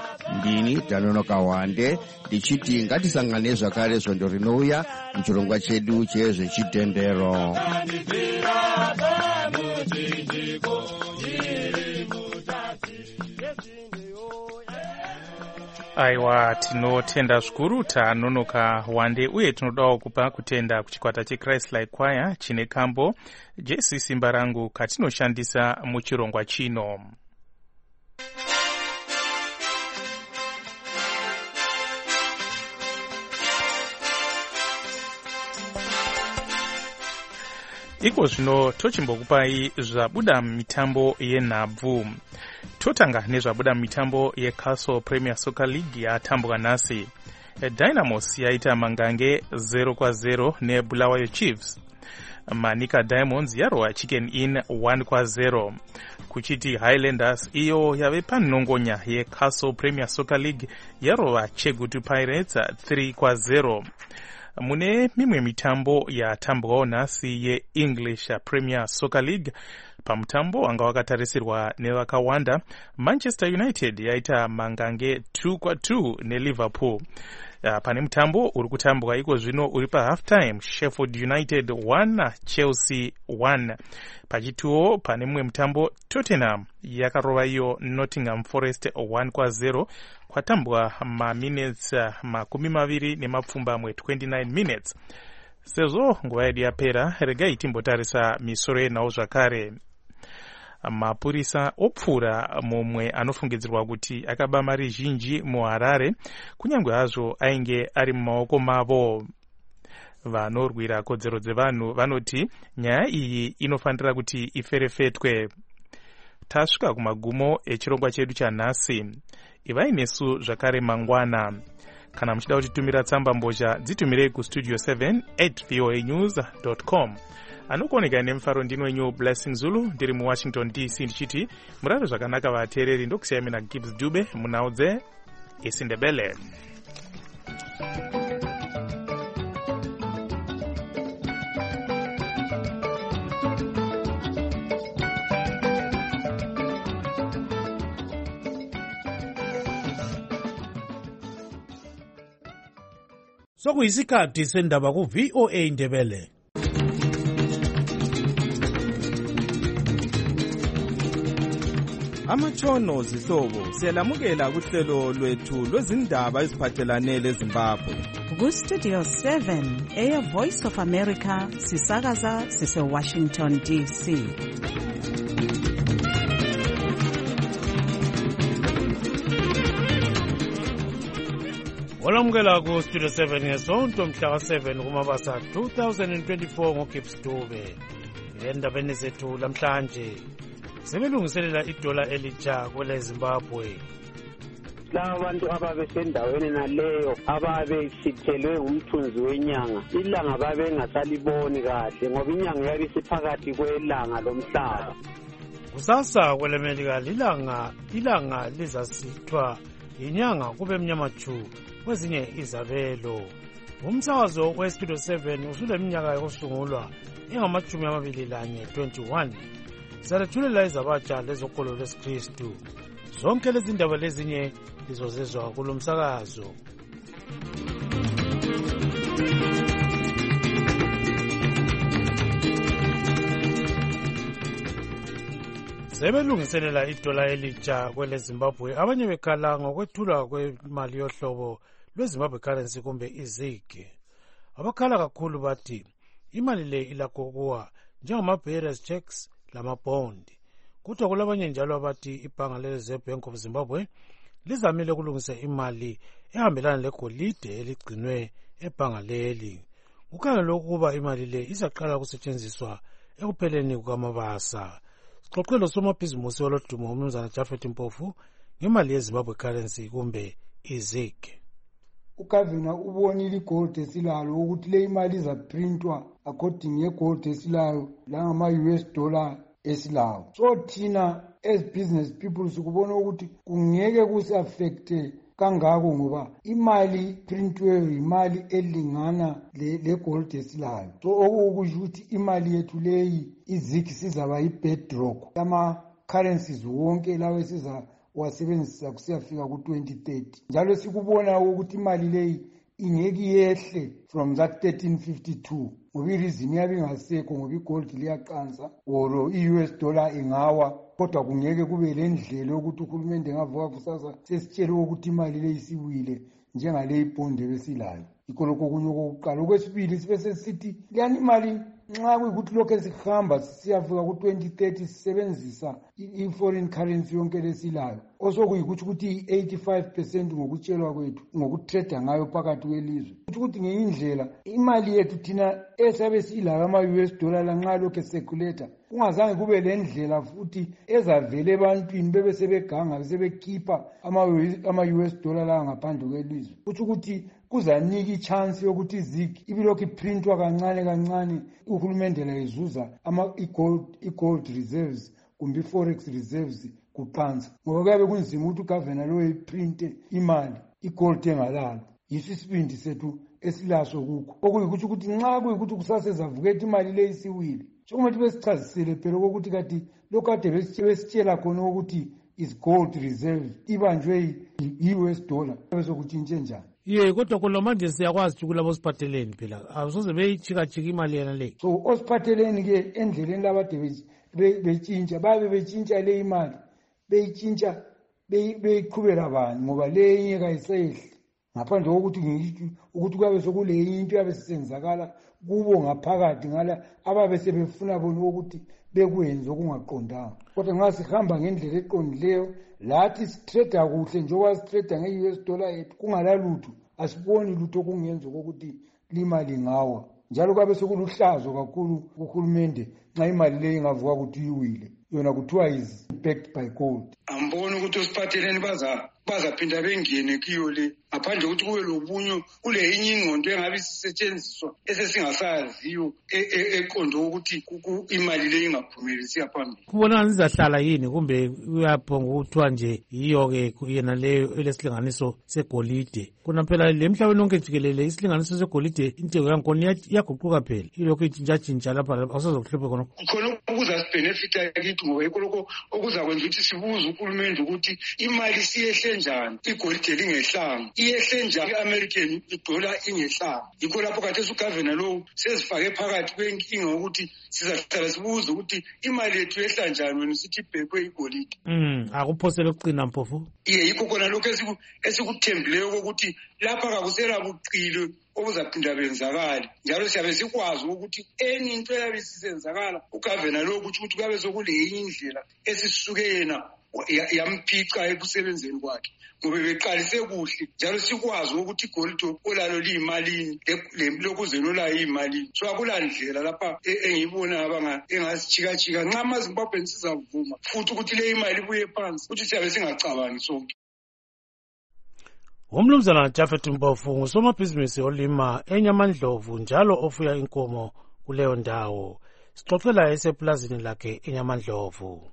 Ndini Tanonoka Wande ndichiti ngatisangane zvakare svondo rinouya muchirongwa chedu chezvechitendero. Aiwa, tinotenda zvikuru Tanonoka Wande, uye tinodawo kupa kutenda kuchikwata cheChrist Like Choir chine kambo Jesu Simba Rangu katinoshandisa muchirongwa chino. Iko zvino tochimbokupai zvabuda mitambo yenhabvu. Totanga nezvabuda mitambo yeCastle Premier Soccer League yatambwa nhasi. Dynamos yaita mangange zero kwa zero neBulawayo Chiefs. Manika Diamonds yarova Chicken Inn one kwa zero. Kuchiti Highlanders iyo yave panongonya yeCastle Premier Soccer League yarova Chegutu Pirates three kwa zero. Mune mimwe mitambo yatambwawo nhasi yeEnglish Premier Soccer League, pamutambo anga wakatarisirwa nevakawanda, Manchester United yaita mangange two kwa two neLiverpool. Uh, pane mutambo uri kutambwa iko zvino uri pa half time, Sheffield United one Chelsea one. Pachituo pane mumwe mutambo Tottenham yakarova iyo Nottingham Forest one kwa zero, kwatambwa ma minutes uh, makumi maviri nemapfumbamwe twenty-nine minutes. Sezvo nguva yedu yapera, regai timbotarisa misoro yenhau zvakare. Mapurisa opfura mumwe anofungidzirwa kuti akaba mari zhinji muHarare, kunyange hazvo ainge ari mumaoko mavo. Vanorwira kodzero dzevanhu vanoti nyaya iyi inofanira kuti iferefetwe. Tasvika kumagumo echirongwa chedu chanhasi. Ivai nesu zvakare mangwana. Kana muchida kutitumira tsamba mbozha, dzitumirei kustudio seven at voa news dot com. Anokuoneka nemufaro ndino wenyu Blessing Zulu, ndiri muWashington D C ndichiti murare zvakanaka vateereri, ndokusiyai mina Gibbs Dube munhau dzeIsindebele. sokuyisikhathi sendaba ku-V O A Ndebele. Amatshono zihlobo siyalamukela kuhlelo lwethu lwezindaba eziphathelane leZimbabwe. Ku-Studio seven eya Voice of America sisakaza sise-Washington D C. Olamukela ku-Studio seven ngesonto mhla seven kumabasa two thousand twenty-four ngoGibbs Dube. Endabeni zethu lamhlanje sebelungiselela idola elitsha kwele Zimbabwe. Laba bantu ababesendaweni naleyo ababeshithelwe ngumthunzi wenyanga ilanga babengasaliboni kahle ngoba inyanga yabe isiphakathi kwelanga lomhlaba. Kusasa kwelemelika lilanga ilanga lizasithwa inyanga kube mnyama chu kwezinye izabelo. Umsakazo we-Studio seven usuleminyaka yokusungulwa engamachumi amabili lanye twenty-one. Salethulela izabatsha lezokolo lwesikristu. Zonke lezi ndaba lezinye lizozezwa kulo msakazo. Sebelungiselela idola elitsha kwele Zimbabwe, abanye bekhala ngokwethulwa kwemali yohlobo lweZimbabwe currency kumbe izigi. Abakhala kakhulu bathi imali le ilakho kuwa njengama-bearers checks lama-bond. Kuthiwa kulabanye njalo abathi ibhanga le-Reserve Bank of Zimbabwe lizamile ukulungisa imali ehambelana legolide eligcinwe ebhanga leli. Kukhanya ukuba imali le izaqala ukusetshenziswa ekupheleni kukamabasa. Sixoxe losomabhizimusi walodumo uMnumzana Japhet Mpofu ngemali yeZimbabwe currency kumbe izigi. Ugavana ubonile igold esilalo ukuthi le imali izaprintwa according ngegold esilayo langama-U S dollar esilawo. So thina as business people sikubona ukuthi kungeke kusi-affecte kangako ngoba imali printweyo imali elingana le gold esilayo. So okusho ukuthi imali yethu leyi izigi sizaba yi-bedrock ama-currencies wonke lawo esiza wasebenzisa kusiyafika ku twenty thirty. Njalo sikubona ukuthi imali leyi ingeke yehle from that thirteen fifty-two ngoba ireason yabe ingasekho ngoba igold liyaqansa or i-U S dollar ingawa kodwa kungeke kube le ndlela yokuthi uhulumende engavuka kusasa sesitshele ukuthi imali leyi isiwile njengale ibhondi ebesilayo. Yikho lokho kunye okokuqala. Okwesibili sibe sesithi leyani imali nxa kuyikuthi lokhu esihamba siyafika ku twenty thirty sisebenzisa i-foreign currency yonke lesilayo osokuyikuthi ukuthi i-eighty-five percent ngokutshelwa kwethu ngokutreda ngayo phakathi kwelizwe. Kuthi ukuthi ngeyindlela imali yethu thina esabe silayo ama-U S dollar lanxa lokhu eseculator kungazange kube le ndlela futhi ezavele ebantwini bebe sebeganga besebekhipha ama-U S dollar lawa ngaphandle kwelizwe. Kuthi ukuthi kuzanika i-chance yokuthi izigi ibilokhu iprintwa kancane kancane uhulumende la izuza i-gold reserves kumbe i-forex reserves kuqansa ngoba kuyabe kunzima ukuthi ugavana lowo iprinte imali igold engalalo. Yiso isibindi sethu esilaso kukho okuyikuthi ukuthi nxa kuyikuthi kusasezavuketha imali le isiwile sokumele besichazisele phela kokuthi kati lokhu kade besitshela khona ukuthi is gold reserve ibanjwe i-U S dollar besokutshintshe njani. Ye kodwa khona manje siyakwazi ukuthi kulabo siphatheleni phela asoze beyijika-jika imali yana le. So osiphatheleni ke endleleni labade betshintsha babe betshintsha le imali beyitshintsha beyiqhubela bani ngoba le inye kayisehle ngaphandle kokuthi ngithi ukuthi kuyabe sokule into yabe sisenzakala kubo ngaphakathi ngala ababe sebefuna bona ukuthi bekwenze okungaqondanga. Kodwa nxa sihamba ngendlela eqondileyo lathi sitreda kuhle njengoba sitreda nge-U S dollar yethu kungalalutho asiboni lutho okungenza kokuthi limali ngawa njalo kwabe sekuluhlazo kakhulu kuhulumende nxa imali leyo ingavuka ukuthi iyiwile yona kuthiwa is backed by gold. Amboni ukuthi osiphatheleni baza bazaphinda bengene kiyo le ngaphandle ukuthi kube lobunyo kule inye ingqondo engabe sisetshenziswa esesingasaziyo eqondo ukuthi imali le ingaphumelisi yaphambili. Kubonakala izahlala yini kumbe uyaphonga ukuthiwa nje yiyo-ke yena leyo elesilinganiso segolide kuna phela le mhlabeni onke jikelele isilinganiso segolide intengo yankhona iyaguquka phela ilokhu itshintshatshintsha lapha awusazokuhluphe khona khona ukuzasibhenefita kithi ngoba yikho lokho okuzakwenza ukuthi sibuze uhulumende ukuthi imali siyehle iyehle njani igolide lingehlanga, iyehle njani i-American idola ingehlanga. Yikho lapho khathesi ugavana lowu sezifake phakathi kwenkinga ukuthi sizahlala sibuze ukuthi imali yethu yehla njani wena sithi ibhekwe igolide. Mm, akuphosele ukuqina Mpofu. Iye yikho khona lokho esikuthembileyo ukuthi lapha kakusela buqilo obuzaphinda benzakala. Njalo siyabe sikwazi ukuthi enye into eyabe isenzakala ugavana lo ukuthi ukuthi kabe sokule indlela esisuke yena yamphica ekusebenzeni kwakhe. Ngoba beqalise kuhle njalo sikwazi ukuthi igolide olalo liyimalini lokuzeno la yimalini. So akulandlela lapha engiyibona abanga engasichika chika nxa amaZimbabwe sizavuma futhi ukuthi le imali ibuye phansi ukuthi siyabe singacabangi sonke. Umnumzana Japhet Mpofu ngusomabhizinisi olima eNyamandlovu njalo ofuya inkomo kuleyo ndawo. Sixoxela eseplazini lakhe eNyamandlovu.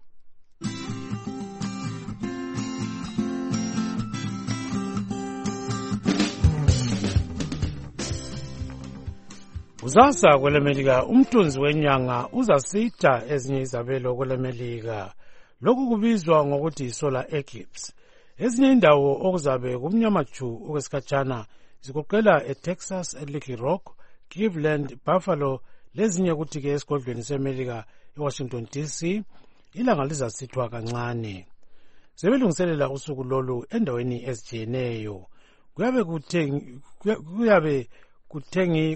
Uzasa kwelemelika umthunzi wenyanga uzasitha ezinye izabelo kwelemelika. Lokhu kubizwa ngokuthi solar eclipse. Ezinye indawo okuzabe kumnyama chu okwesikhatshana zigoqela eTexas, eLittle Rock, Cleveland, Buffalo lezinye kuthi-ke esigodlweni seMelika eWashington D C ilanga lizasithwa kancane. Sebelungiselela usuku lolu endaweni ezijiyeneyo. Kuyabe kuthengi kuyabe kuthengi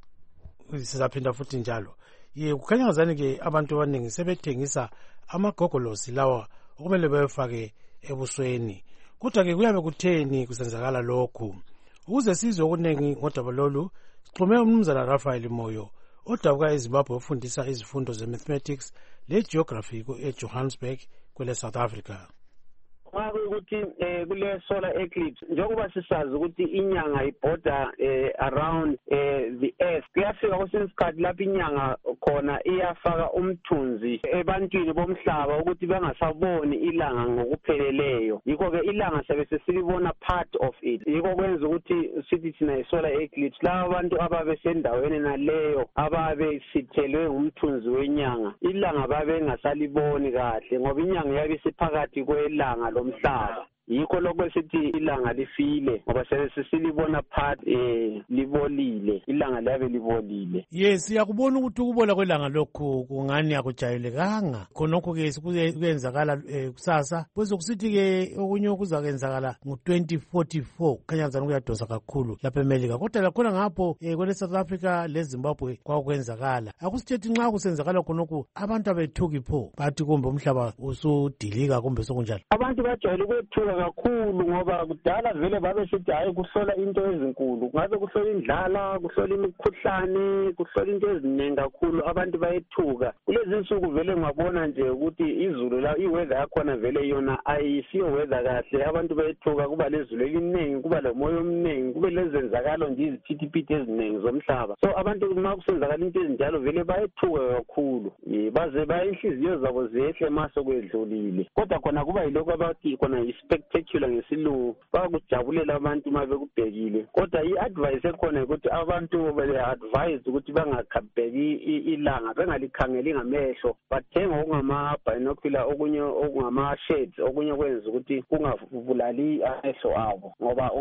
sizaphinda futhi njalo. Ye kukhanyazani ke abantu abaningi sebethengisa amagogolosi lawa okumele befake ebusweni. Kodwa ke kuyabe kutheni kusenzakala lokhu? Ukuze sizwe okunengi ngodaba lolu, sixhume umnumzana Raphael Moyo odabuka eZimbabwe ofundisa izifundo ze-mathematics le-geography eJohannesburg kwele South Africa. Ngabe ukuthi eh kule solar eclipse njengoba sisazi ukuthi inyanga ibhoda eh around eh the earth kuyafika kwesinye isikhathi lapho inyanga khona iyafaka umthunzi ebantwini bomhlaba ukuthi bangasaboni ilanga ngokupheleleyo. Yikho ke ilanga sabe sesilibona part of it. Yikho kwenza ukuthi sithi thina isolar eclipse laba abantu ababe sendaweni naleyo ababe sithelwe umthunzi wenyanga ilanga babe ngasaliboni kahle ngoba inyanga yabe siphakathi kwelanga umhlaba. Yikho lokho sithi ilanga lifile ngoba sesilibona part eh libolile ilanga labe libolile. Yes, yakubona ukuthi ukubola kwelanga lokhu kungani yakujayelekanga khonokho ke sikuyenzakala kusasa bese kusithi ke okunye okuzakwenzakala ngo twenty forty-four kanyazana kuyadosa kakhulu lapha eMelika kodwa lakhona ngapho kwele South Africa leZimbabwe kwakwenzakala. Akusithethi nxa kusenzakala khonokho abantu abethuki pho bathi kumbe umhlaba usudilika kumbe sokunjalo. Abantu bajayele ukwethuka kakhulu ngoba kudala vele babe sithi hayi kuhlola into ezinkulu ngabe kuhlola indlala kuhlola imikhuhlane kuhlola into eziningi kakhulu abantu bayethuka. Kulezi insuku vele ngabona nje ukuthi izulu la iweather yakhona vele yona ayisiyo weather kahle abantu bayethuka kuba lezulu eliningi kuba lomoya omningi kube lezenzakalo nje izithithipithi eziningi zomhlaba. So abantu uma kusenzakala into ezinjalo vele bayethuka kakhulu baze bayinhliziyo zabo zehle maso kwedlulile. Kodwa khona kuba yiloko abathi khona yi-spectacular ngesilungu bakujabulela abantu uma bekubhekile. Kodwa i-advice ekhona ukuthi abantu be-advised ukuthi bangakhabheki ilanga bengalikhangeli ngamehlo bathenga okungama-binocular okunye okungama-shades okunye kwenza ukuthi kungavulali amehlo abo ngoba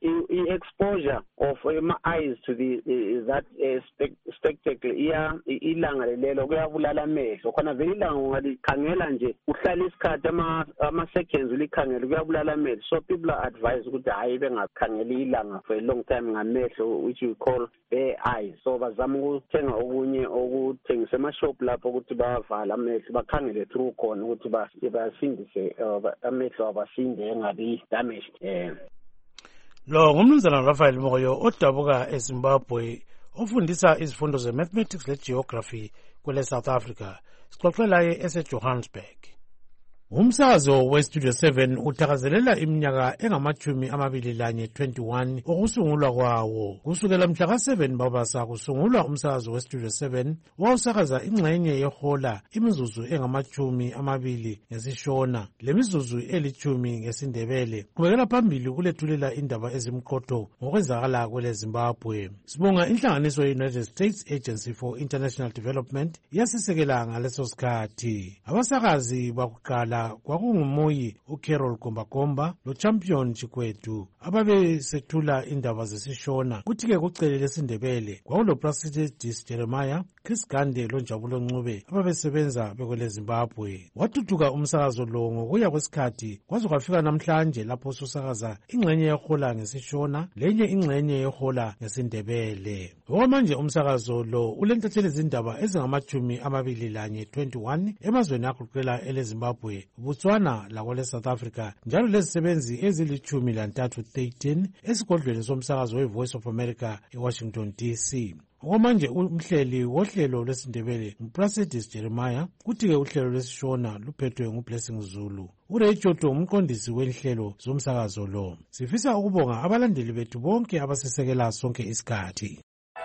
i-exposure of ama-eyes to the that spectacle iya ilanga lelo kuyabulala amehlo khona vele ilanga ungalikhangela nje uhlala isikhathi ama-seconds ulikhangela kuyabulala amehlo. So people are advised ukuthi hayi bengakhangeli ilanga for a long time ngamehlo which we call bare eyes. So bazama ukuthenga okunye okuthengisa emashop lapho ukuthi bavala amehlo bakhangele through khona ukuthi basindise amehlo abasinde engabi damaged. eh Lo ngumnumzana Raphael Moyo odabuka eZimbabwe ofundisa izifundo ze-mathematics le-geography kwele South Africa. Sixoxela ye eseJohannesburg. Umsakazo weStudio seven uthakazelela iminyaka engamachumi amabili lanye twenty-one okusungulwa kwawo. Kusukela mhla ka seven Babasa kusungulwa umsakazo weStudio seven wawusakaza ingxenye yehola imizuzu engamachumi amabili ngesishona lemizuzu elichumi ngesindebele. Kubekela phambili kulethulela indaba ezimqotho ngokwenzakala kwele Zimbabwe. Sibonga inhlanganiso ye-United States Agency for International Development yasisekela ngaleso sikhathi. Abasakazi bakuqala kuqala kwakungumuyi uCarol Gombagomba loChampion Chikwethu ababesethula indaba zesishona. Kuthi-ke kucele lesindebele kwakuloPlacidus Jeremiah, Chris Gande loNjabulo Ncube ababesebenza bekwele Zimbabwe. Wathuthuka umsakazo lo ngokuya kwesikhathi kwaze kwafika namhlanje lapho susakaza ingxenye yehola ngesishona lenye ingxenye yehola ngesindebele. Okwamanje umsakazo lo ulentatheli izindaba ezingamachumi amabili lanye twenty-one emazweni agoqela eleZimbabwe, Botswana lakwele South Africa, njalo lezisebenzi ezilichumi lantathu thirteen esigodlweni somsakazo weVoice of America eWashington D C. Okwamanje umhleli wohlelo lwesindebele nguPlacidus Jeremiah, kuthi-ke uhlelo lwesishona luphethwe nguBlessing Zulu. uRay Choto umqondisi wenhlelo zomsakazo lo. Sifisa ukubonga abalandeli bethu bonke abasisekela sonke isikhathi.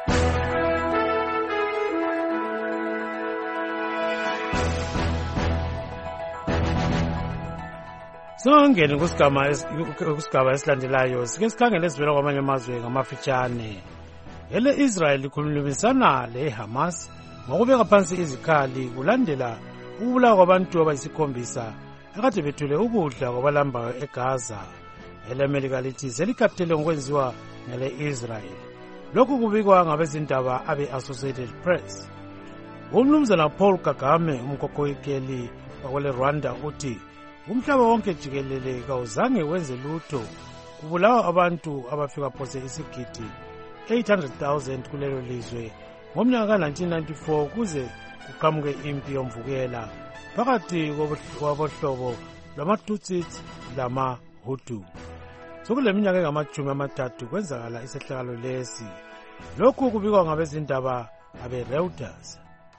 Singangeni kusigaba kusigaba esilandelayo sike sikhangele sivela kwamanye amazwe ngamafitshane. Ele Israel ikhulumisana leHamas ngokubeka phansi izikhali kulandela ukubulawa kwabantu abayisikhombisa akade bethule ukudla kwabalambayo eGaza. Ele America lithi selikhathele ngokwenziwa ngele Israel. Lokhu kubikwa ngabezindaba abe-Associated Press. Umnumzana Paul Kagame umkhokheli wakwele Rwanda uthi umhlaba wonke jikelele kawuzange wenze lutho kubulawa abantu abafika phose isigidi eight hundred thousand kulelo lizwe ngomnyaka ka nineteen ninety-four kuze kuqhamuke impi yomvukela phakathi kwabohlobo lwama-Tutsi lama-Hutu. Sokule minyaka engamachumi amathathu kwenzakala isehlakalo lesi. Lokhu kubikwa ngabezindaba abe-Reuters.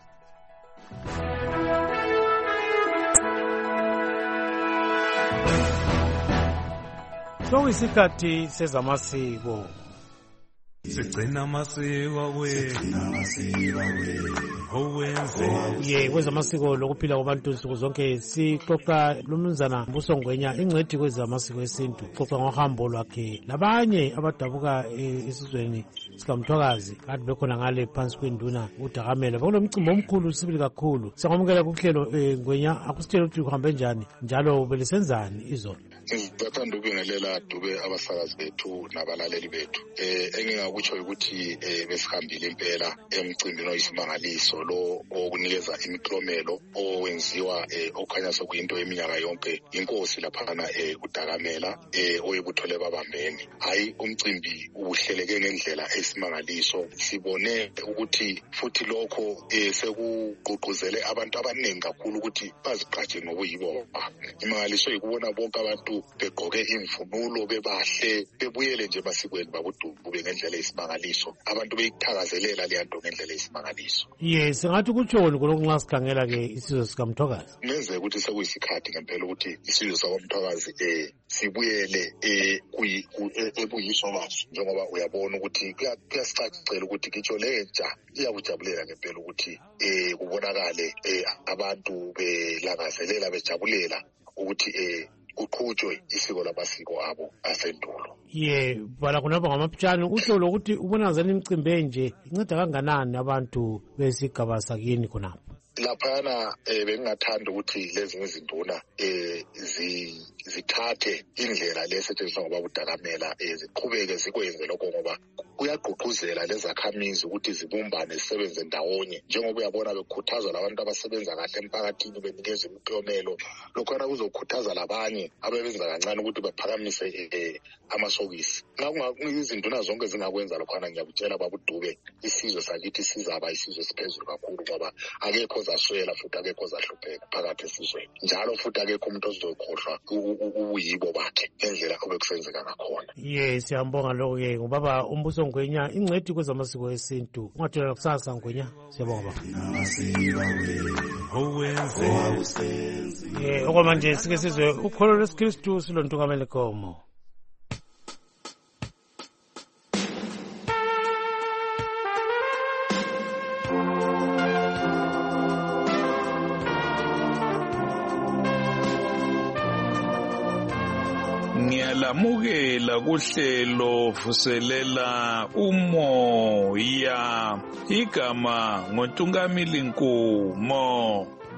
Sokuyisikhathi sezamasiko. Sigcina amasiko owenze ye kwezamasiko lokuphila kwabantu insuku zonke sixoxa lumnumzana Mbuso Ngwenya ingcedi kwezamasiko esintu. Xoxa ngohambo lwakhe labanye abadabuka esizweni sikaMthwakazi kade bekhona ngale phansi kwenduna uDakamela. Bekulomcimbi omkhulu sibili kakhulu. Siyamukela kuhlelo Ngwenya, akusitshela ukuthi uhambe njani njalo belisenzani izolo. Ngizathanda ukubingelela Dube abasakazi bethu nabalaleli bethu. Eh engingakutsho ukuthi besihambile impela emcimbini oyisimangaliso lo okunikeza imiklomelo owenziwa okhanya sokuyinto eminyaka yonke inkosi laphana uDakamela oyebuthole babambeni. Hayi umcimbi uhleleke ngendlela esimangaliso. Sibone ukuthi futhi lokho sekugqugquzele abantu abaningi kakhulu ukuthi bazigqaje ngokuyibo. Imangaliso ikubona bonke abantu begqoke imvunulo bebahle bebuyele nje basikweni babudubu ngendlela esimangaliso. Abantu beyithakazelela le nto ngendlela esimangaliso. Yes, singathi kutshoni kuloko nxa sikhangela ke isizwe sikaMthwakazi. Ngenze ukuthi sekuyisikhathi ngempela ukuthi isizwe sakaMthwakazi eh sibuyele eh ebuyiso baso, njengoba uyabona ukuthi kuyasicacela ukuthi kitsho lentsha iyakujabulela ngempela ukuthi eh kubonakale eh abantu belangazelela bejabulela ukuthi eh kuqhutshwe isiko lamasiko abo asendulo. Ye bala kunaba ngamapitshana utsho lokuthi ubonakazana imicimbi enje inceda kanganani abantu besigaba sakini khonapho. Laphana bengingathanda ukuthi lezi izinduna eh zithathe indlela lesetshenziswa ngoba uDakamela ziqhubeke zikwenze lokho ngoba kuyagqugquzela lezakhamizi ukuthi zibumbane zisebenze ndawonye, njengoba uyabona bekukhuthaza labantu abasebenza kahle emphakathini benikeza imiklomelo. Lokhona kuzokhuthaza labanye ababenza kancane ukuthi baphakamise amasokisi. Nxa izinduna zonke zingakwenza lokhona ngiyakutshela babuDube isizwe sakithi sizaba isizwe siphezulu kakhulu ngoba akekho zaswela futhi akekho zahlupheka phakathi esizweni. Njalo futhi akekho umuntu ozokhohlwa ubuyibo bakhe ngendlela obekusenzeka ngakhona. Yes, siyambonga lokho ke ngubaba uMbuso Ngwenya ingcedi kwezamasiko esintu. Ungathola kusasa Ngwenya. Siyabonga baba. Yeah, okwamanje sike sizwe ukholo lweSikristu silontukamele komo. Ngiyalamukela kuhlelo vuselela umoya igama ngoNtungamili Nkumo.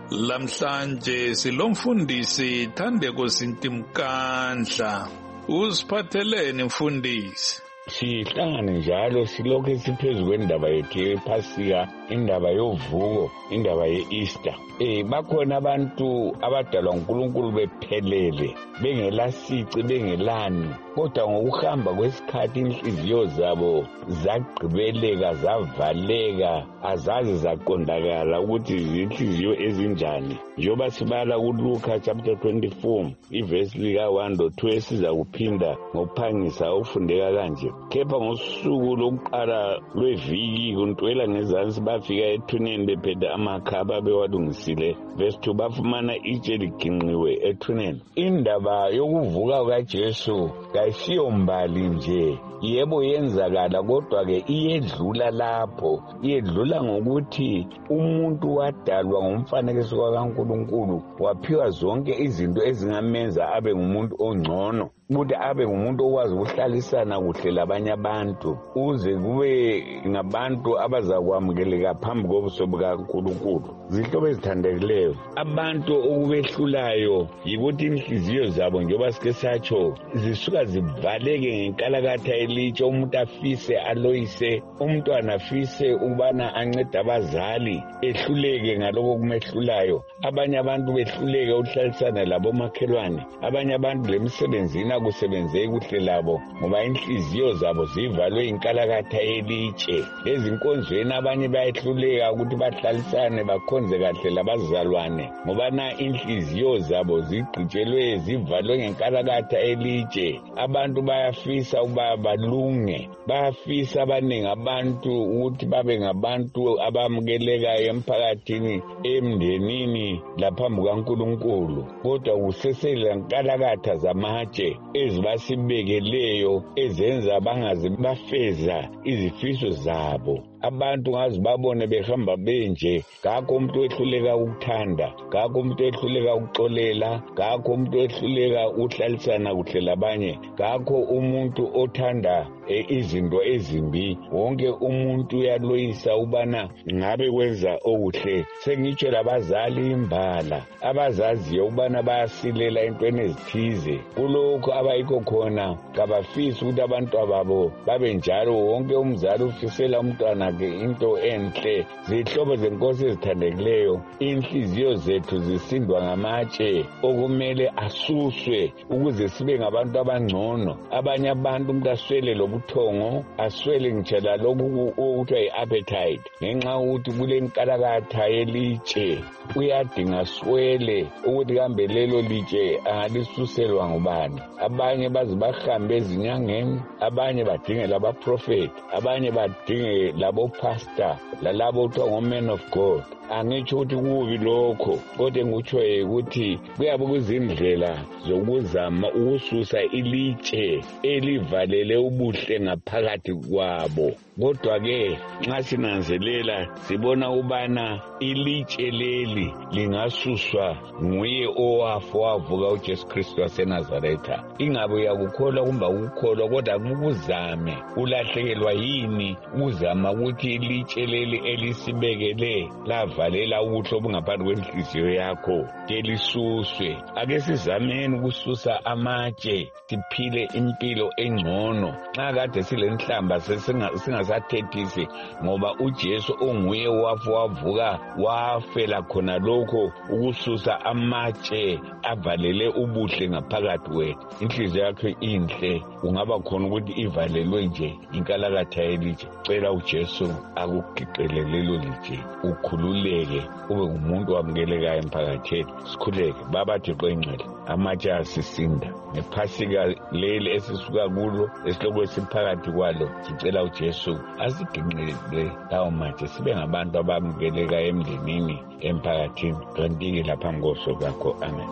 Lamhlanje silomfundisi Thandeko Sintimkandla. Usiphatheleni mfundisi? Sihlangane njalo silokhu siphezu kwendaba yethu yephasika, indaba yovuko, indaba ye-Easter. Eh bakhona abantu abadalwa uNkulunkulu bephelele, bengelasici, bengelani, kodwa ngokuhamba kwesikhathi inhliziyo zabo zagqibeleka, zavaleka, azazi zaqondakala ukuthi zinhliziyo ezinjani. Njoba sibala kuLuka chapter twenty-four, iverse lika one to two esiza kuphinda ngokuphangisa ukufundeka kanje. Kepha ngosuku lokuqala lweviki kuntwela ngezansi bafika ethuneni bephethe amakhaba bewalungisile. Verse two, bafumana itshe liginqiwe ethuneni. Indaba yokuvuka kukaJesu kayisiyo mbali nje, yebo yenzakala, kodwa ke iyedlula lapho. Iyedlula ngokuthi umuntu wadalwa ngomfanekiso kaNkulunkulu, waphiwa zonke izinto ezingamenza abe ngumuntu ongcono, ukuthi abe ngumuntu okwazi ukuhlalisana kuhle labanye abantu, uze kube ngabantu abazakwamukeleka phambi kobuso bukaNkulunkulu. Zihlobo ezithandekileyo, abantu okubehlulayo yikuthi inhliziyo zabo njengoba sike satsho zisuka zivaleke ngenkalakatha elitshe. Umuntu afise aloyise, umntwana afise ukubana ancede abazali, ehluleke ngaloko kumehlulayo. Abanye abantu behluleke ukuhlalisana labo makhelwane, abanye abantu lemsebenzini akusebenzeki kuhle labo ngoba inhliziyo zabo zivalwe inkalakatha elitshe. Ezinkonzweni abanye bayehluleka ukuthi bahlalisane bakhonze kahle labazalwane ngoba na inhliziyo zabo zigqitshelwe, zivalwe ngenkalakatha elitshe. Abantu bayafisa ukuba balunge, bayafisa abaningi abantu ukuthi babe ngabantu abamukelekayo emphakathini, emndenini, laphambi kukaNkulunkulu, kodwa kusesela nkalakatha zamatshe ezibasibekeleyo ezenza bangaze bafeza izifiso zabo. Abantu ngazi babone behamba benje, ngakho umuntu wehluleka ukuthanda, ngakho umuntu wehluleka ukuxolela, ngakho umuntu wehluleka ukuhlalisana kuhle labanye, ngakho umuntu othanda e, izinto ezimbi. Wonke umuntu uyaloyisa ubana ngabe kwenza okuhle. Sengitsho labazali imbala abazaziyo ubana bayasilela entweni ezithize, kulokho abayikho khona kabafisi ukuthi abantu ababo babe njalo. Wonke umzali ufisela umntwana ke into enhle. Zihlobo zenkosi ezithandekileyo, inhliziyo zethu zisindwa ngamatshe okumele asuswe ukuze sibe ngabantu abangcono. Abanye abantu umuntu aswele lobuthongo, aswele ngitshela lokhu okuthiwa yi-appetite, ngenxa ukuthi kule nkalakatha yelitshe uyadinga swele ukuthi kambe lelo litshe angalisuselwa ngubani. Abanye bazi bahambe ezinyangeni, abanye badinge labaprofeti, abanye badinge labopastor lalabo okuthiwa ngo-men of God. Angitsho ukuthi kubi lokho, kodwa engikutshoyo ukuthi kuyabe kuzindlela zokuzama ukususa ilitshe elivalele ubuhle ngaphakathi kwabo. Kodwa-ke nxa sinanzelela sibona ubana ilitshe leli lingasuswa nguye owafa wavuka uJesu Kristu waseNazaretha. Ingabe uyakukholwa kumbe ukukholwa, kodwa kukuzame ulahlekelwa yini uzama ukuthi ilitshe leli elisibekele lavalela ubuhle obungaphansi kwenhliziyo yakho kelisuswe. Ake sizameni ukususa amatshe siphile impilo engcono. Nxa kade silenhlamba singasathethisi ngoba uJesu onguye wafa wavuka wafela khona lokho ukususa amatshe avalele ubuhle ngaphakathi kwethu. Inhliziyo yakho inhle, ungaba khona ukuthi ivalelwe nje inkalakatha yelitshe. Cela uJesu akugiqele lelo litshe, ukhululeke, ube ngumuntu wamukelekayo emphakathini. Sikhuleke. Baba Thixo engcwele, amatshe asisinda ngephasika leli esisuka kulo, esihloko esiphakathi kwalo, sicela uJesu asiginqele lawo matshe, sibe ngabantu abamukeleka emndenini, emphakathini, kanti-ke laphambi kobuso bakho. Amen.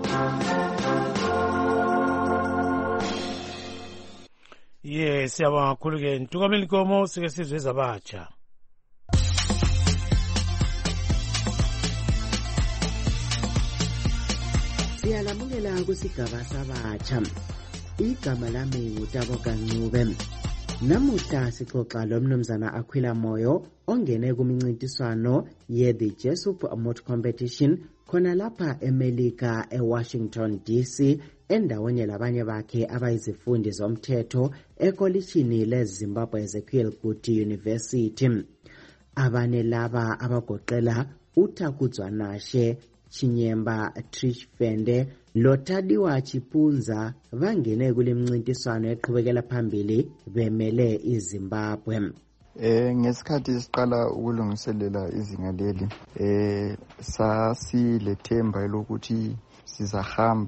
Ye siyabonga kakhulu-ke Ntukameli Nkomo, sike sizwe ezabatsha. Siyalamukela kusigaba sabatsha. Igama lami nguTabo Kancube. Namuhla sixoxa lomnumzana Aquila Moyo ongene kumincintiswano ye-The Jesup Motor Competition khona lapha eMelika eWashington D C endaweni labanye bakhe abayizifundi zomthetho ekolishini leZimbabwe Ezekiel Kuti University. Abane laba abagoqela uThakudzwanashe Chinyemba Trish Fende loTadiwa Chipunza vangene kulimncintiswano eqhubekela phambili bemele iZimbabwe. Eh ngesikhathi siqala ukulungiselela izinga leli eh sasilethemba lokuthi sizahamba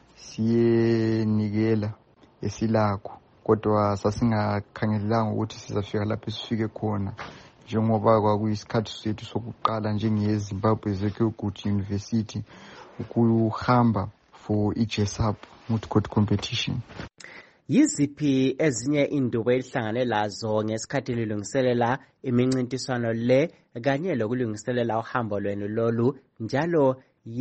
siyenikela esilakho kodwa sasingakhangelelanga ukuthi sizafika lapho sifike khona njengoba kwakuyisikhathi sethu sokuqala njengeZimbabwe Ezekiel Kuti University ukuhamba for iJesup Motor Court Competition. Yiziphi ezinye indubo elihlangane lazo ngesikhathi lilungiselela imincintiswano le kanye lokulungiselela uhambo lwenu lolu njalo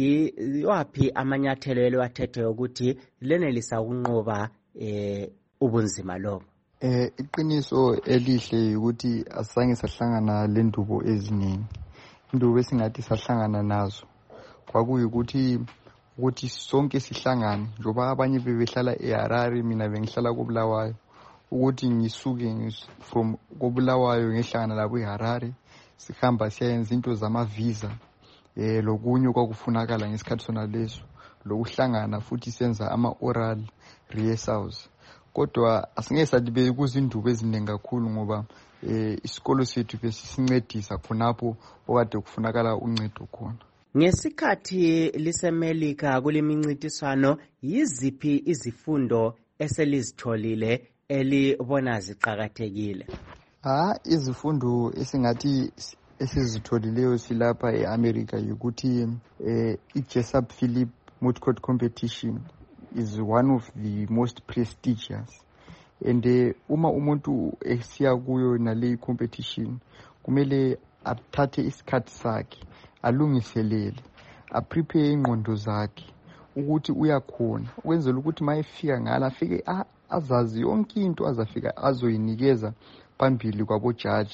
yiwaphi amanyathelo eliwathethe ukuthi lenelisa ukunqoba eh ubunzima lobo? Eh iqiniso elihle ukuthi asange sahlangana lendubo eziningi. Indubo esingathi sahlangana nazo kwakuyikuthi ukuthi sonke sihlangane njoba abanye bebehlala eHarare mina bengihlala koBulawayo ukuthi ngisuke from koBulawayo ngehlangana labo eHarare sihamba siyenza into zama visa eh lokunye kwakufunakala ngesikhathi sona leso lokuhlangana futhi senza ama oral rehearsals. Kodwa asingeke sathi kuzindubo eziningi kakhulu ngoba eh isikolo sethu besisincedisa khonapho okade kufunakala uncedo khona. Ngesikhathi liseMelika kulimincintiswano yiziphi izifundo eselizitholile elibona ziqhakathekile? Ah izifundo esingathi esizitholileyo silapha eAmerica ukuthi eh iJesup Philip Motor Court Competition is one of the most prestigious and uh, uma umuntu esiya kuyo nale competition kumele athathe isikhathi sakhe alungiselele aprepare ingqondo zakhe ukuthi uyakhona ukwenzela ukuthi mayefika ngala afike azazi yonke into azafika azoyinikeza phambili kwabo judge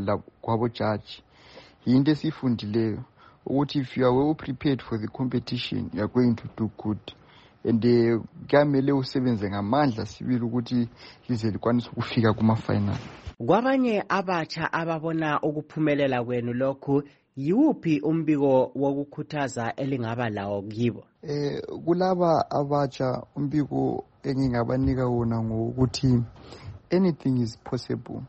kwabo judge. Yinto esifundileyo ukuthi if you are well prepared for the competition you are going to do good and kamele usebenze ngamandla sibili ukuthi lize likwanise ukufika kuma final. Kwabanye abatsha ababona ukuphumelela kwenu lokhu yiwuphi umbiko wokukhuthaza elingaba lawo kibo? Eh kulaba abatsha umbiko engingabanika wona ngokuthi anything is possible.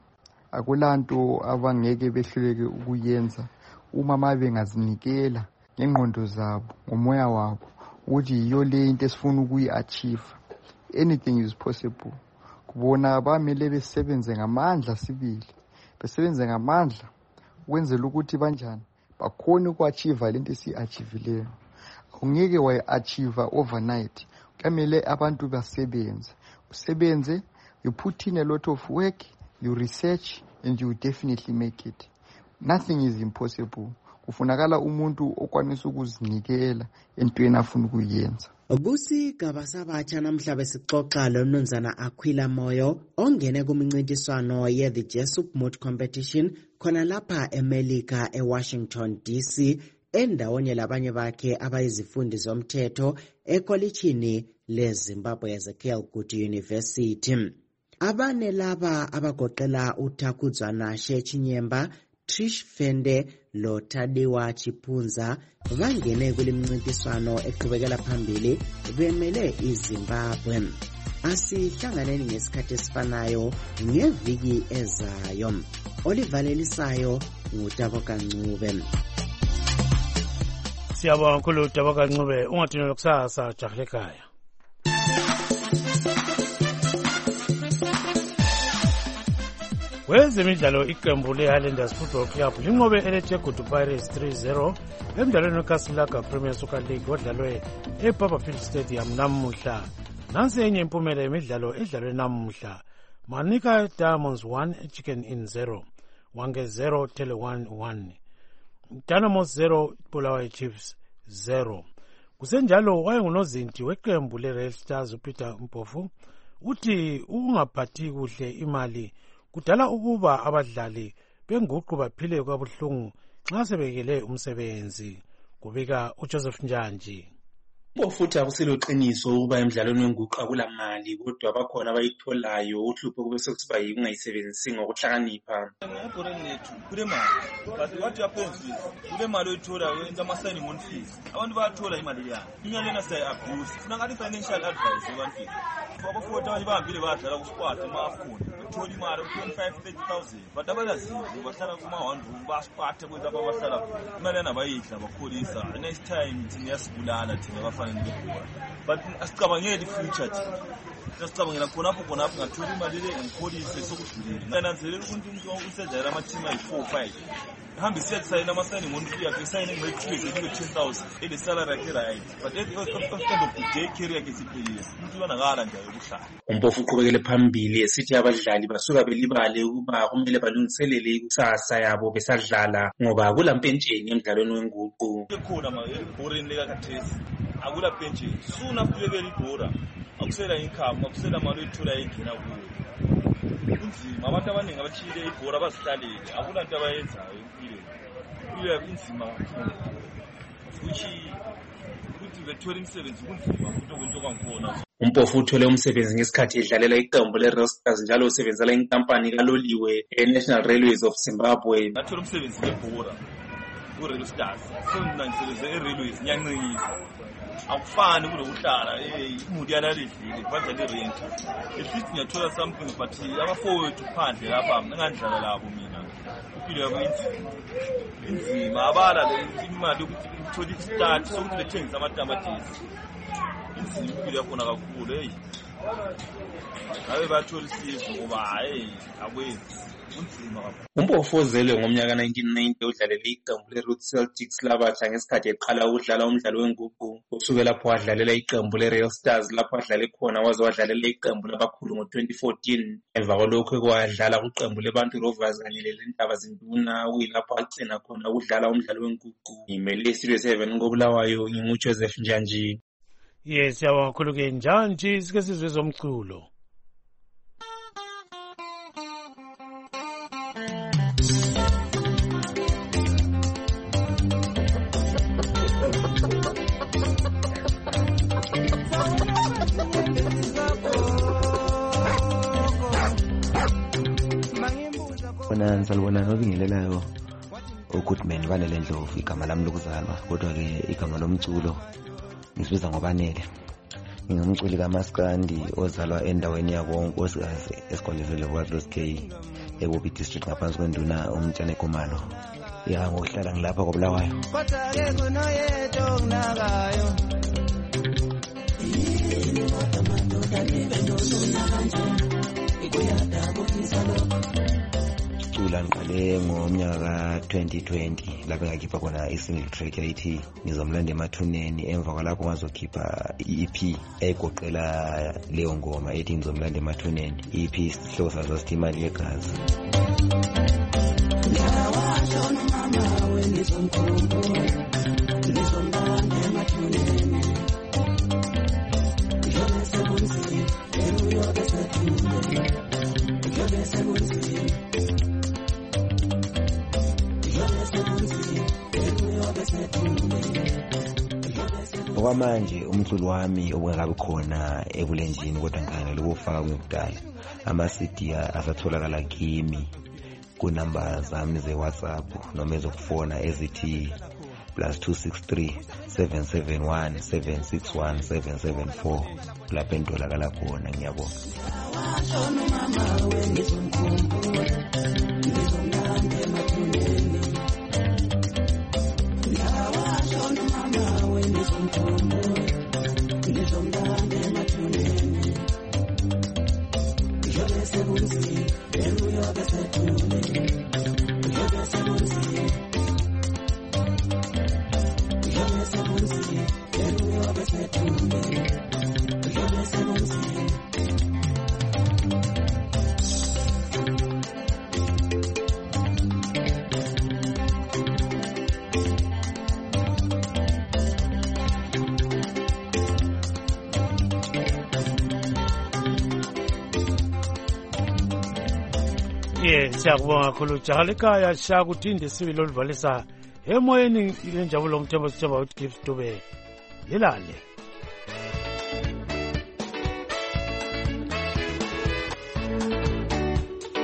Akulanto abangeke behluleke ukuyenza uma mabe ngazinikela ngengqondo zabo ngomoya wabo ukuthi yiyo le into esifuna ukuyi-achieve. Anything is possible. Kubona abamele besebenze ngamandla sibili besebenze ngamandla ukwenzela ukuthi banjani bakhona uku-achieve lento esiyi-achievileyo. Ungeke wayi-achieve overnight. Kamele abantu basebenze usebenze, you put in a lot of work, you research and you definitely make it. Nothing is impossible. Kufunakala umuntu okwanisa ukuzinikela entweni afuna ukuyenza. Kusigaba sabatsha namhla besixoxa lomnumzana Aquila Moyo ongene kumincintiswano ye-The Jesup Motor Competition khona lapha eMelika eWashington D C endaweni labanye bakhe abayizifundi zomthetho ekolishini leZimbabwe Ezekiel Kuti University. Abane laba abagoqela uThakudzwanashe Chinyemba Trish Fende loTadiwa Chipunza vangene kulimncintiswano eqhubekela phambili bemele iZimbabwe. Asihlanganeni ngesikhathi esifanayo ngeviki ezayo. Olivalelisayo nguTaboka Ncube. Siyabonga kakhulu Taboka Ncube, ungathini kusasa jahile ekhaya. Kwezemidlalo iqembu leHighlanders Football Club linqobe eLetegudu Pirates three zero emdlalweni weCasablanca Premier Soccer League odlalwe eBarberfield Stadium namuhla. Nansi enye impumela yemidlalo edlalwe namuhla. Manika Diamonds one, Chicken Inn zero, Wange zero, Tele one one. Dynamos zero, Bulawayo Chiefs zero. Kusenjalo wayengunozinti weqembu leRed Stars uPeter Mpofu uthi ukungaphathi kuhle imali kudala ukuba abadlali benguqu baphile kwabuhlungu nxa sebekele umsebenzi, kubika uJoseph Njanji. Futhi akusilo qiniso ukuba emidlalweni wenguqu akulamali, kodwa bakhona abayitholayo. Uhlupho kube sekusiba yikungayisebenzisi ngokuhlakanipha. Ebhorini lethu kulemali, but what happens is kulemali oyithola wenza ama-signing on fees. Abantu bayathola imali yabo. Inyanga lena siyayi-abuse. Funa ngathi financial advice ebantwini. Abafowethu abanye bahambile badlala kusquad ema-Afcon. Bethola imali u-twenty-five thirty thousand. But abalaziyo bahlala kuma-one room basquad kwenza ababahlala. Imali yana bayidla bakholisa. Next time thina yasibulala thina bafana nebhola. But asicabangeli future thina. Sasicabangela khonapho khonapho ngathola imali le ngikholise sokudlulile. Ngananzelela ukuthi umuntu usedlala ama-team ayi-four five. Hambi siya kusayina ama-signing on fee yakhe isayine nge-crazy kube ten thousand ele salary yakhe right, but at the end of the day career yakhe siphelile umuntu ubonakala nje yokuhlala. Umpofu uqhubekele phambili esithi abadlali basuka belibale ukuba kumele balungiselele ikusasa yabo besadlala ngoba kula mpentsheni emidlalweni wenguqu. Ekhona ma ebhorini lekakhathesi akula pentsheni, soon after ubekela ibhora akusela income, akusela mali oyithola ingena kuyo. Kunzima, abantu abaningi abachile ibhora bazihlalele, akula nto abayenzayo empilweni. Impilo kunzima kakhulu. Futhi ukuthi bethola imisebenzi kunzima futhi okwento kwakhona. Umpofu uthole umsebenzi ngesikhathi edlalela iqembu le-Rail Stars njalo usebenzela inkampani kaloliwe e-National Railways of Zimbabwe. Ngathola umsebenzi ngebhora ku-Rail Stars. So mina ngisebenze e-Railways ngiyanqikisa. Akufani kulokuhlala imuti yalalidlile badlala irent. At least ngiyathola something but abafowethu phandle lapha ngandlala labo mina. Impilo yabo inzima. Inzima abala imali yokuthi ngithole i-start sokuthi bethengisa amatamatisi. Inzima impilo yakhona kakhulu hey. Ngabe bathola isizo ngoba hayi akwenzi. Umpofu ozelwe ngomnyaka nineteen ninety udlalele iqembu le-Root Celtics labatsha ngesikhathi eqala ukudlala umdlalo wenguqu. Usuke lapho wadlalela iqembu le-Rail Stars lapho adlale khona waze wadlalela iqembu labakhulu ngo-twenty fourteen. Emva kwalokho ekwadlala kuqembu leBantu Rovers kanye lelentaba zinduna kuyilapho agcina khona ukudlala umdlalo wenguqu. Ngimele iStudio seven ngobulawayo nginguJoseph Njanji. Yes, yabonga kakhulu ke Njanji, sike sizwe zomculo. Bona salibona nobingelelayo uGoodman Vanele Ndlovu igama lami lokuzalwa, kodwa ke igama lomculo ngisibiza ngobanele. Ngingumculi kaMaskandi ozalwa endaweni yakonkosikazi esikolezele kwaZlos K eBobi district ngaphansi kwenduna umtshane Khumalo. Ya ngohlala ngilapha koBulawayo. Kodwa ke kunoyedwa onginakayo. Yini kodwa madoda nibendonona kanje. Ikuyada kufisa lokho. Cula ngiqale ngomnyaka ka twenty twenty lapho ngakhipha khona i-single track yayithi ngizomlanda emathuneni. Emva kwalapho ngazokhipha i-E P egoqela leyo ngoma ethi ngizomlanda emathuneni. I-E P sihloko sazo sithi imali yegazi. Ngiyawasho nomama wengizomkhumbulo ngizomlanda emathuneni. Ngiyobe sebunzini ebuyobe sethule. Ngiyobe sebunzini okwamanje umculo wami obungakabi khona ebulenjini kodwa ngikhangela ukufaka kuyokudala. Ama-C D asatholakala kimi kunamba zami ze-WhatsApp noma ezokufona ezithi plus two six three seven seven one seven six one seven seven four lapho entolakala khona. Ngiyabonga. ye siyakubonga kakhulu jaha lekhaya shaka uthinde sibili oluvalisa emoyeni lenjabulo lomthembo sithemba ukuthi gift dube yilale